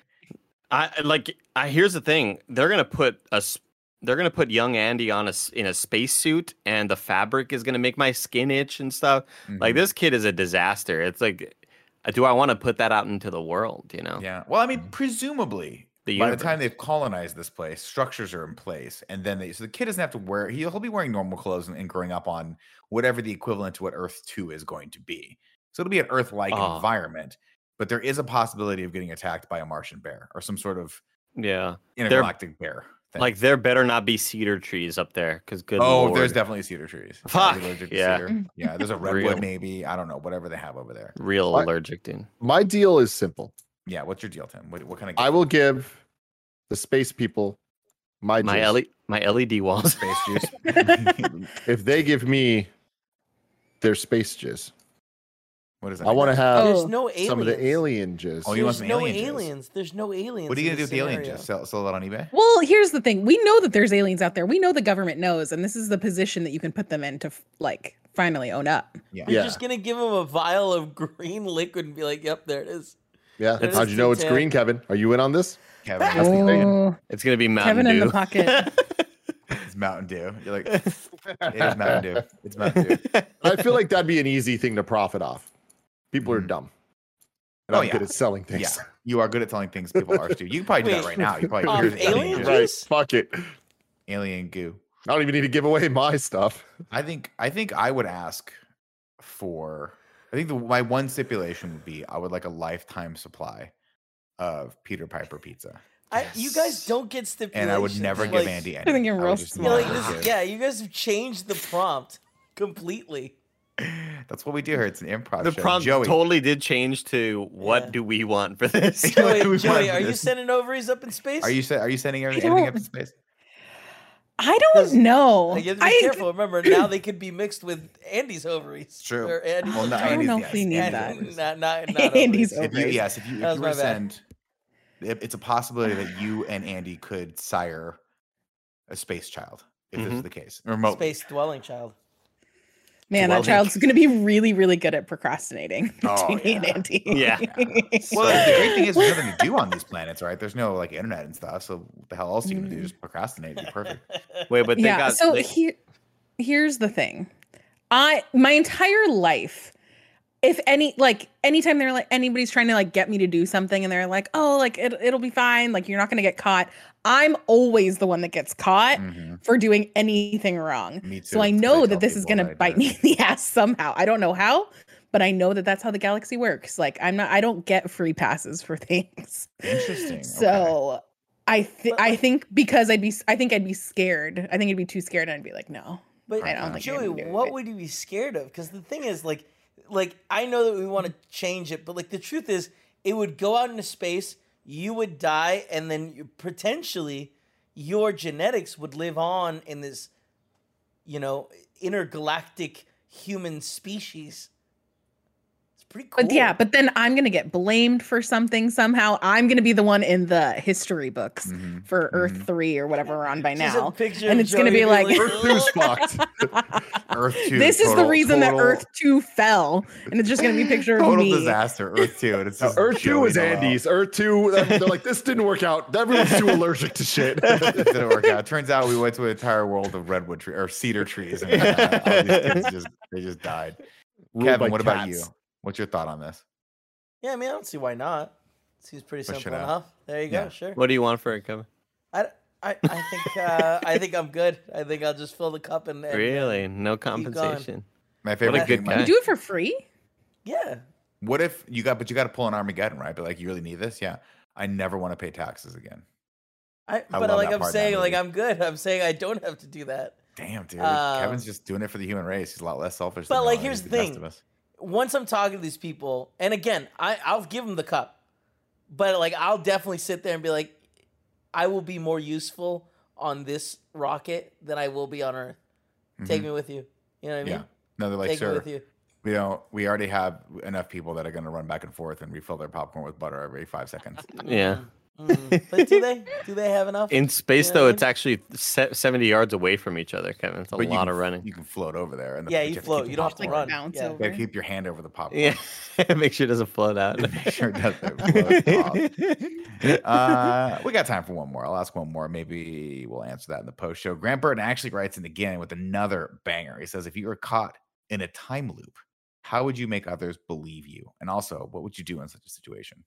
Here's the thing. They're going to put young Andy in a spacesuit, and the fabric is going to make my skin itch and stuff. Mm-hmm. Like, this kid is a disaster. It's like, do I want to put that out into the world, Yeah. Well, I mean, presumably, by the time they've colonized this place, structures are in place. And then so the kid doesn't have to wear, he'll be wearing normal clothes and growing up on whatever the equivalent to what Earth 2 is going to be. So it'll be an Earth-like environment. But there is a possibility of getting attacked by a Martian bear or some sort of intergalactic bear. Like, there better not be cedar trees up there, because Lord. There's definitely cedar trees. Fuck, cedar. Yeah, there's a redwood maybe. I don't know, whatever they have over there. Allergic, dude. My deal is simple. Yeah, what's your deal, Tim? What kind of? I will give the space people my LED walls. Space juice. If they give me their space jizz. What is that? I want to have there's no some of the alien jizz. Oh, you want some aliens? Jizz? There's no aliens. What are you gonna do with the alien jizz? Sell that on eBay? Well, here's the thing. We know that there's aliens out there. We know the government knows, and this is the position that you can put them in to finally own up. Yeah. You're just gonna give them a vial of green liquid and be like, "Yep, there it is." Yeah. How'd you know it's green, Kevin? Are you in on this? Kevin, it's gonna be Mountain Kevin Dew. in the pocket. It's Mountain Dew. You're like, it is Mountain Dew. It's Mountain Dew. I feel like that'd be an easy thing to profit off. People are dumb. And I'm good at selling things. Yeah, you are good at selling things. People are too. You can probably do that right now. You probably alien right. Fuck it. Alien goo. I don't even need to give away my stuff. I think I would ask for I think my one stipulation would be I would like a lifetime supply of Peter Piper pizza. You guys don't get stipulations. And I would never give Andy any. I think you're real smart. You guys have changed the prompt completely. That's what we do here. It's an improv The show. prompt Joey. totally did change to what do we want for this? Joey, are you sending ovaries up in space? Are you sending anything up in space? I don't know. You have to be careful. Remember, now they could be mixed with Andy's ovaries. True. Or Andy's I don't know if we need that. Not Andy's ovaries. ovaries. If you were to send, it's a possibility that you and Andy could sire a space child, if this is the case. Remote space dwelling child. Man, that child's going to be really, really good at procrastinating between me and Andy. Yeah. Well, the great thing is there's nothing to do on these planets, right? There's no like internet and stuff. So what the hell else are you going to do? Just procrastinate. It'd be perfect. Wait, but here's the thing. My entire life, anytime they're like anybody's trying to like get me to do something and they're like, oh, like it'll be fine, like you're not gonna get caught. I'm always the one that gets caught for doing anything wrong. Me too. So I know that this is gonna bite me in the ass somehow. I don't know how, but I know that that's how the galaxy works. Like I don't get free passes for things. Interesting. So okay. I think because I'd be scared. I think I'd be too scared and I'd be like, no. But I don't think Joey, what would you be scared of? Because the thing is, like I know that we want to change it, but like the truth is, it would go out into space, you would die, and then potentially your genetics would live on in this, intergalactic human species. It's pretty cool. But then I'm gonna get blamed for something somehow. I'm gonna be the one in the history books for Earth 3 or whatever we're on by now, and it's gonna be like Earth 2's fucked. Earth 2. This is the reason that Earth 2 fell, and it's just gonna be a picture of me. Total disaster. Earth 2. And it's Earth 2 was Andy's. Earth 2. They're like, this didn't work out. Everyone's too allergic to shit. It didn't work out. Turns out we went to an entire world of redwood tree or cedar trees, and all these kids they just died. Kevin, what about you? What's your thought on this? Yeah, I mean, I don't see why not. Seems pretty simple enough. There you go. Sure. What do you want for it, Kevin? I think I'm good. I think I'll just fill the cup and really no compensation. My favorite. What a good guy. You do it for free? Yeah. What if you got to pull an Armageddon, right? But like, you really need this? Yeah. I never want to pay taxes again. I'm saying, like, I'm good. I'm saying I don't have to do that. Damn, dude. Kevin's just doing it for the human race. He's a lot less selfish. But like, here's the thing. Once I'm talking to these people, and again, I'll give them the cup, but like, I'll definitely sit there and be like, I will be more useful on this rocket than I will be on Earth. Take me with you. You know what I mean? Yeah. No, they're like, Take sir, me with you. we already have enough people that are going to run back and forth and refill their popcorn with butter every 5 seconds. Yeah. But do they have enough? In space, though, it's actually 70 yards away from each other, Kevin. It's a lot of running. You can float over there. And you float. You don't have to run. You gotta keep your hand over the popcorn. Yeah. Make sure it doesn't float out. Make sure it doesn't float off. We got time for one more. I'll ask one more. Maybe we'll answer that in the post show. Grant Burton actually writes in again with another banger. He says, if you were caught in a time loop, how would you make others believe you? And also, what would you do in such a situation?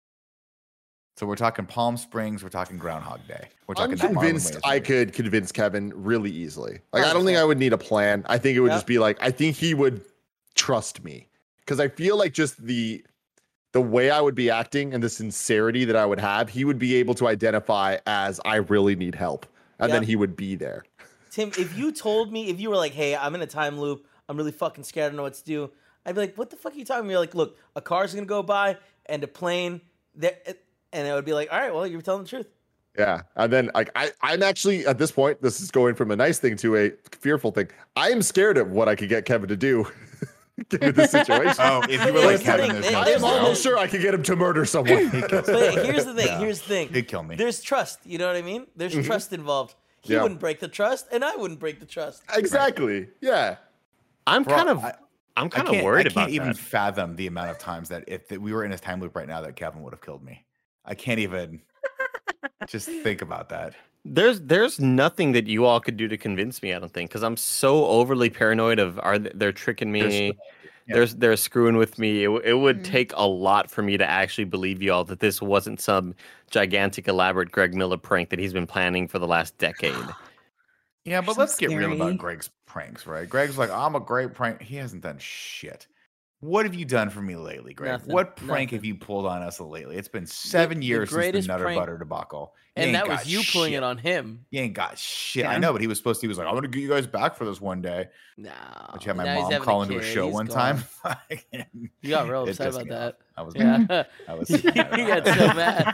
So we're talking Palm Springs. We're talking Groundhog Day. I'm convinced I could convince Kevin really easily. Like, I don't think I would need a plan. I think it would just be like, I think he would trust me. Because I feel like just the way I would be acting and the sincerity that I would have, he would be able to identify as I really need help. And then he would be there. Tim, if you were like, hey, I'm in a time loop. I'm really fucking scared. I don't know what to do. I'd be like, what the fuck are you talking about? You're like, look, a car's going to go by and a plane there. And it would be like, all right, well, you were telling the truth. Yeah. And then like I'm actually at this point, this is going from a nice thing to a fearful thing. I am scared of what I could get Kevin to do given the situation. Oh, if you were like Kevin, I'm almost sure I could get him to murder someone. But here's the thing. Here's the thing. He'd kill me. There's trust. You know what I mean? There's trust involved. He wouldn't break the trust, and I wouldn't break the trust. Exactly. Yeah. I'm kind of worried about that. I can't even fathom the amount of times that if we were in his time loop right now that Kevin would have killed me. I can't even just think about that. There's nothing that you all could do to convince me, I don't think, because I'm so overly paranoid of they're tricking me. They're screwing with me. It would take a lot for me to actually believe you all that this wasn't some gigantic, elaborate Greg Miller prank that he's been planning for the last decade. Yeah, but let's get real about Greg's pranks, right? Greg's like, I'm a great prank. He hasn't done shit. What have you done for me lately, Greg? Nothing, what prank have you pulled on us lately? It's been 7 years since the Nutter Butter debacle. And that was you pulling it on him. You ain't got shit. Yeah. I know, but he was like, I'm going to get you guys back for this one day. No. But you had my mom call into a show one time. You got real upset about that. I was mad. I was you got so mad.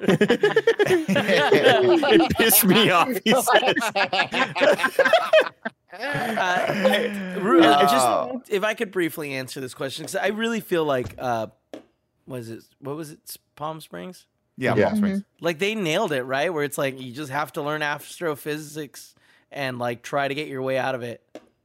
It pissed me off, he says. Just if I could briefly answer this question, because I really feel like what was it Palm Springs? Yeah, Palm Springs. Like they nailed it, right? Where it's like you just have to learn astrophysics and like try to get your way out of it.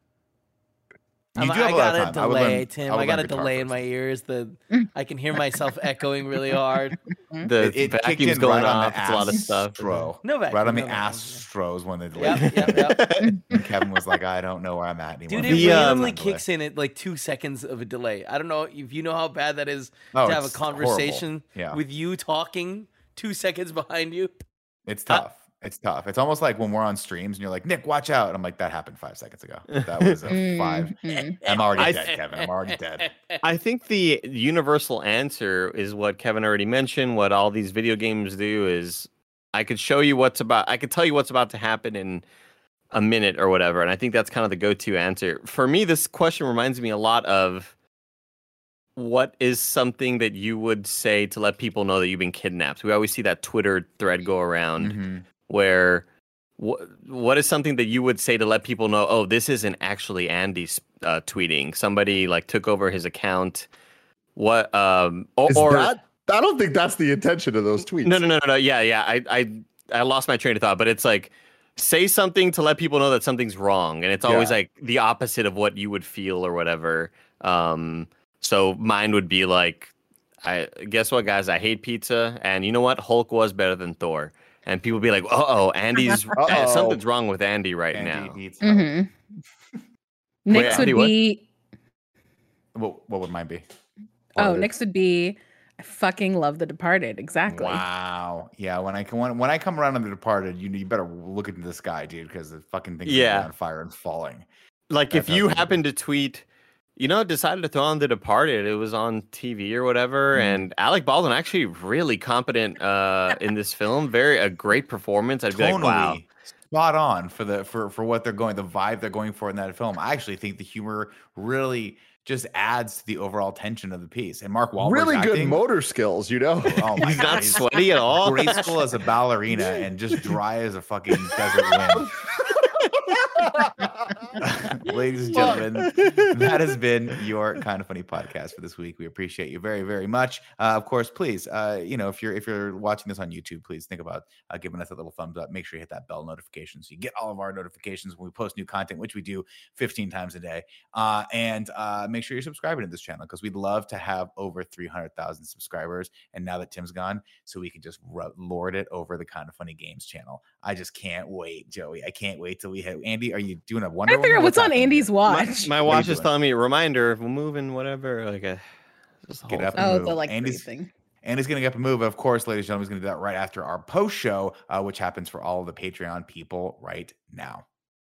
I got a delay, Tim. I got a delay in my ears. I can hear myself echoing really hard. The vacuum's going off. It's a lot of stuff. No vacuum. Right on the Astros when they delayed. Yep. And Kevin was like, I don't know where I'm at anymore. Dude, it randomly kicks in at like 2 seconds of a delay. I don't know if you know how bad that is to have a conversation with you talking 2 seconds behind you. It's tough. It's tough. It's almost like when we're on streams and you're like, Nick, watch out. And I'm like, that happened 5 seconds ago. That was a 5. I'm already dead, Kevin. I'm already dead. I think the universal answer is what Kevin already mentioned. What all these video games do is I could tell you what's about to happen in a minute or whatever. And I think that's kind of the go-to answer. For me, this question reminds me a lot of what is something that you would say to let people know that you've been kidnapped? We always see that Twitter thread go around where what is something that you would say to let people know, oh, this isn't actually Andy tweeting. Somebody like took over his account. What I don't think that's the intention of those tweets. No. Yeah. I lost my train of thought, but it's like say something to let people know that something's wrong, and it's always like the opposite of what you would feel or whatever. So mine would be like, guess what, guys? I hate pizza, and you know what? Hulk was better than Thor. And people be like, Andy's something's wrong with Andy now. Next would be. What would mine be? Next would be, I fucking love The Departed. Exactly. Wow. Yeah. When I come around on The Departed, you better look into the sky, dude, because the fucking thing is on fire and falling. Like if you happen to tweet, decided to throw on The Departed. It was on TV or whatever. And Alec Baldwin actually really competent in this film. A great performance. I'd be like, wow. Spot on for what they're going, the vibe they're going for in that film. I actually think the humor really just adds to the overall tension of the piece. And Mark Wahlberg's really good motor skills, Oh my he's God, not sweaty at all. Graceful as a ballerina and just dry as a fucking desert wind. Ladies and gentlemen, that has been your Kind of Funny podcast for this week. We appreciate you very, very much. Of course, please, if you're watching this on YouTube, please think about giving us a little thumbs up. Make sure you hit that bell notification so you get all of our notifications when we post new content, which we do 15 times a day. And make sure you're subscribing to this channel because we'd love to have over 300,000 subscribers. And now that Tim's gone, so we can just lord it over the Kind of Funny Games channel. I just can't wait, Joey. I can't wait till we have Andy. Are you doing a Wonder Woman? I figure what's on Andy's watch. My watch is telling me a reminder. We're moving, whatever. Like get up and move. The Andy's thing. Andy's going to get up and move. Of course, ladies and gentlemen, he's going to do that right after our post show, which happens for all of the Patreon people right now.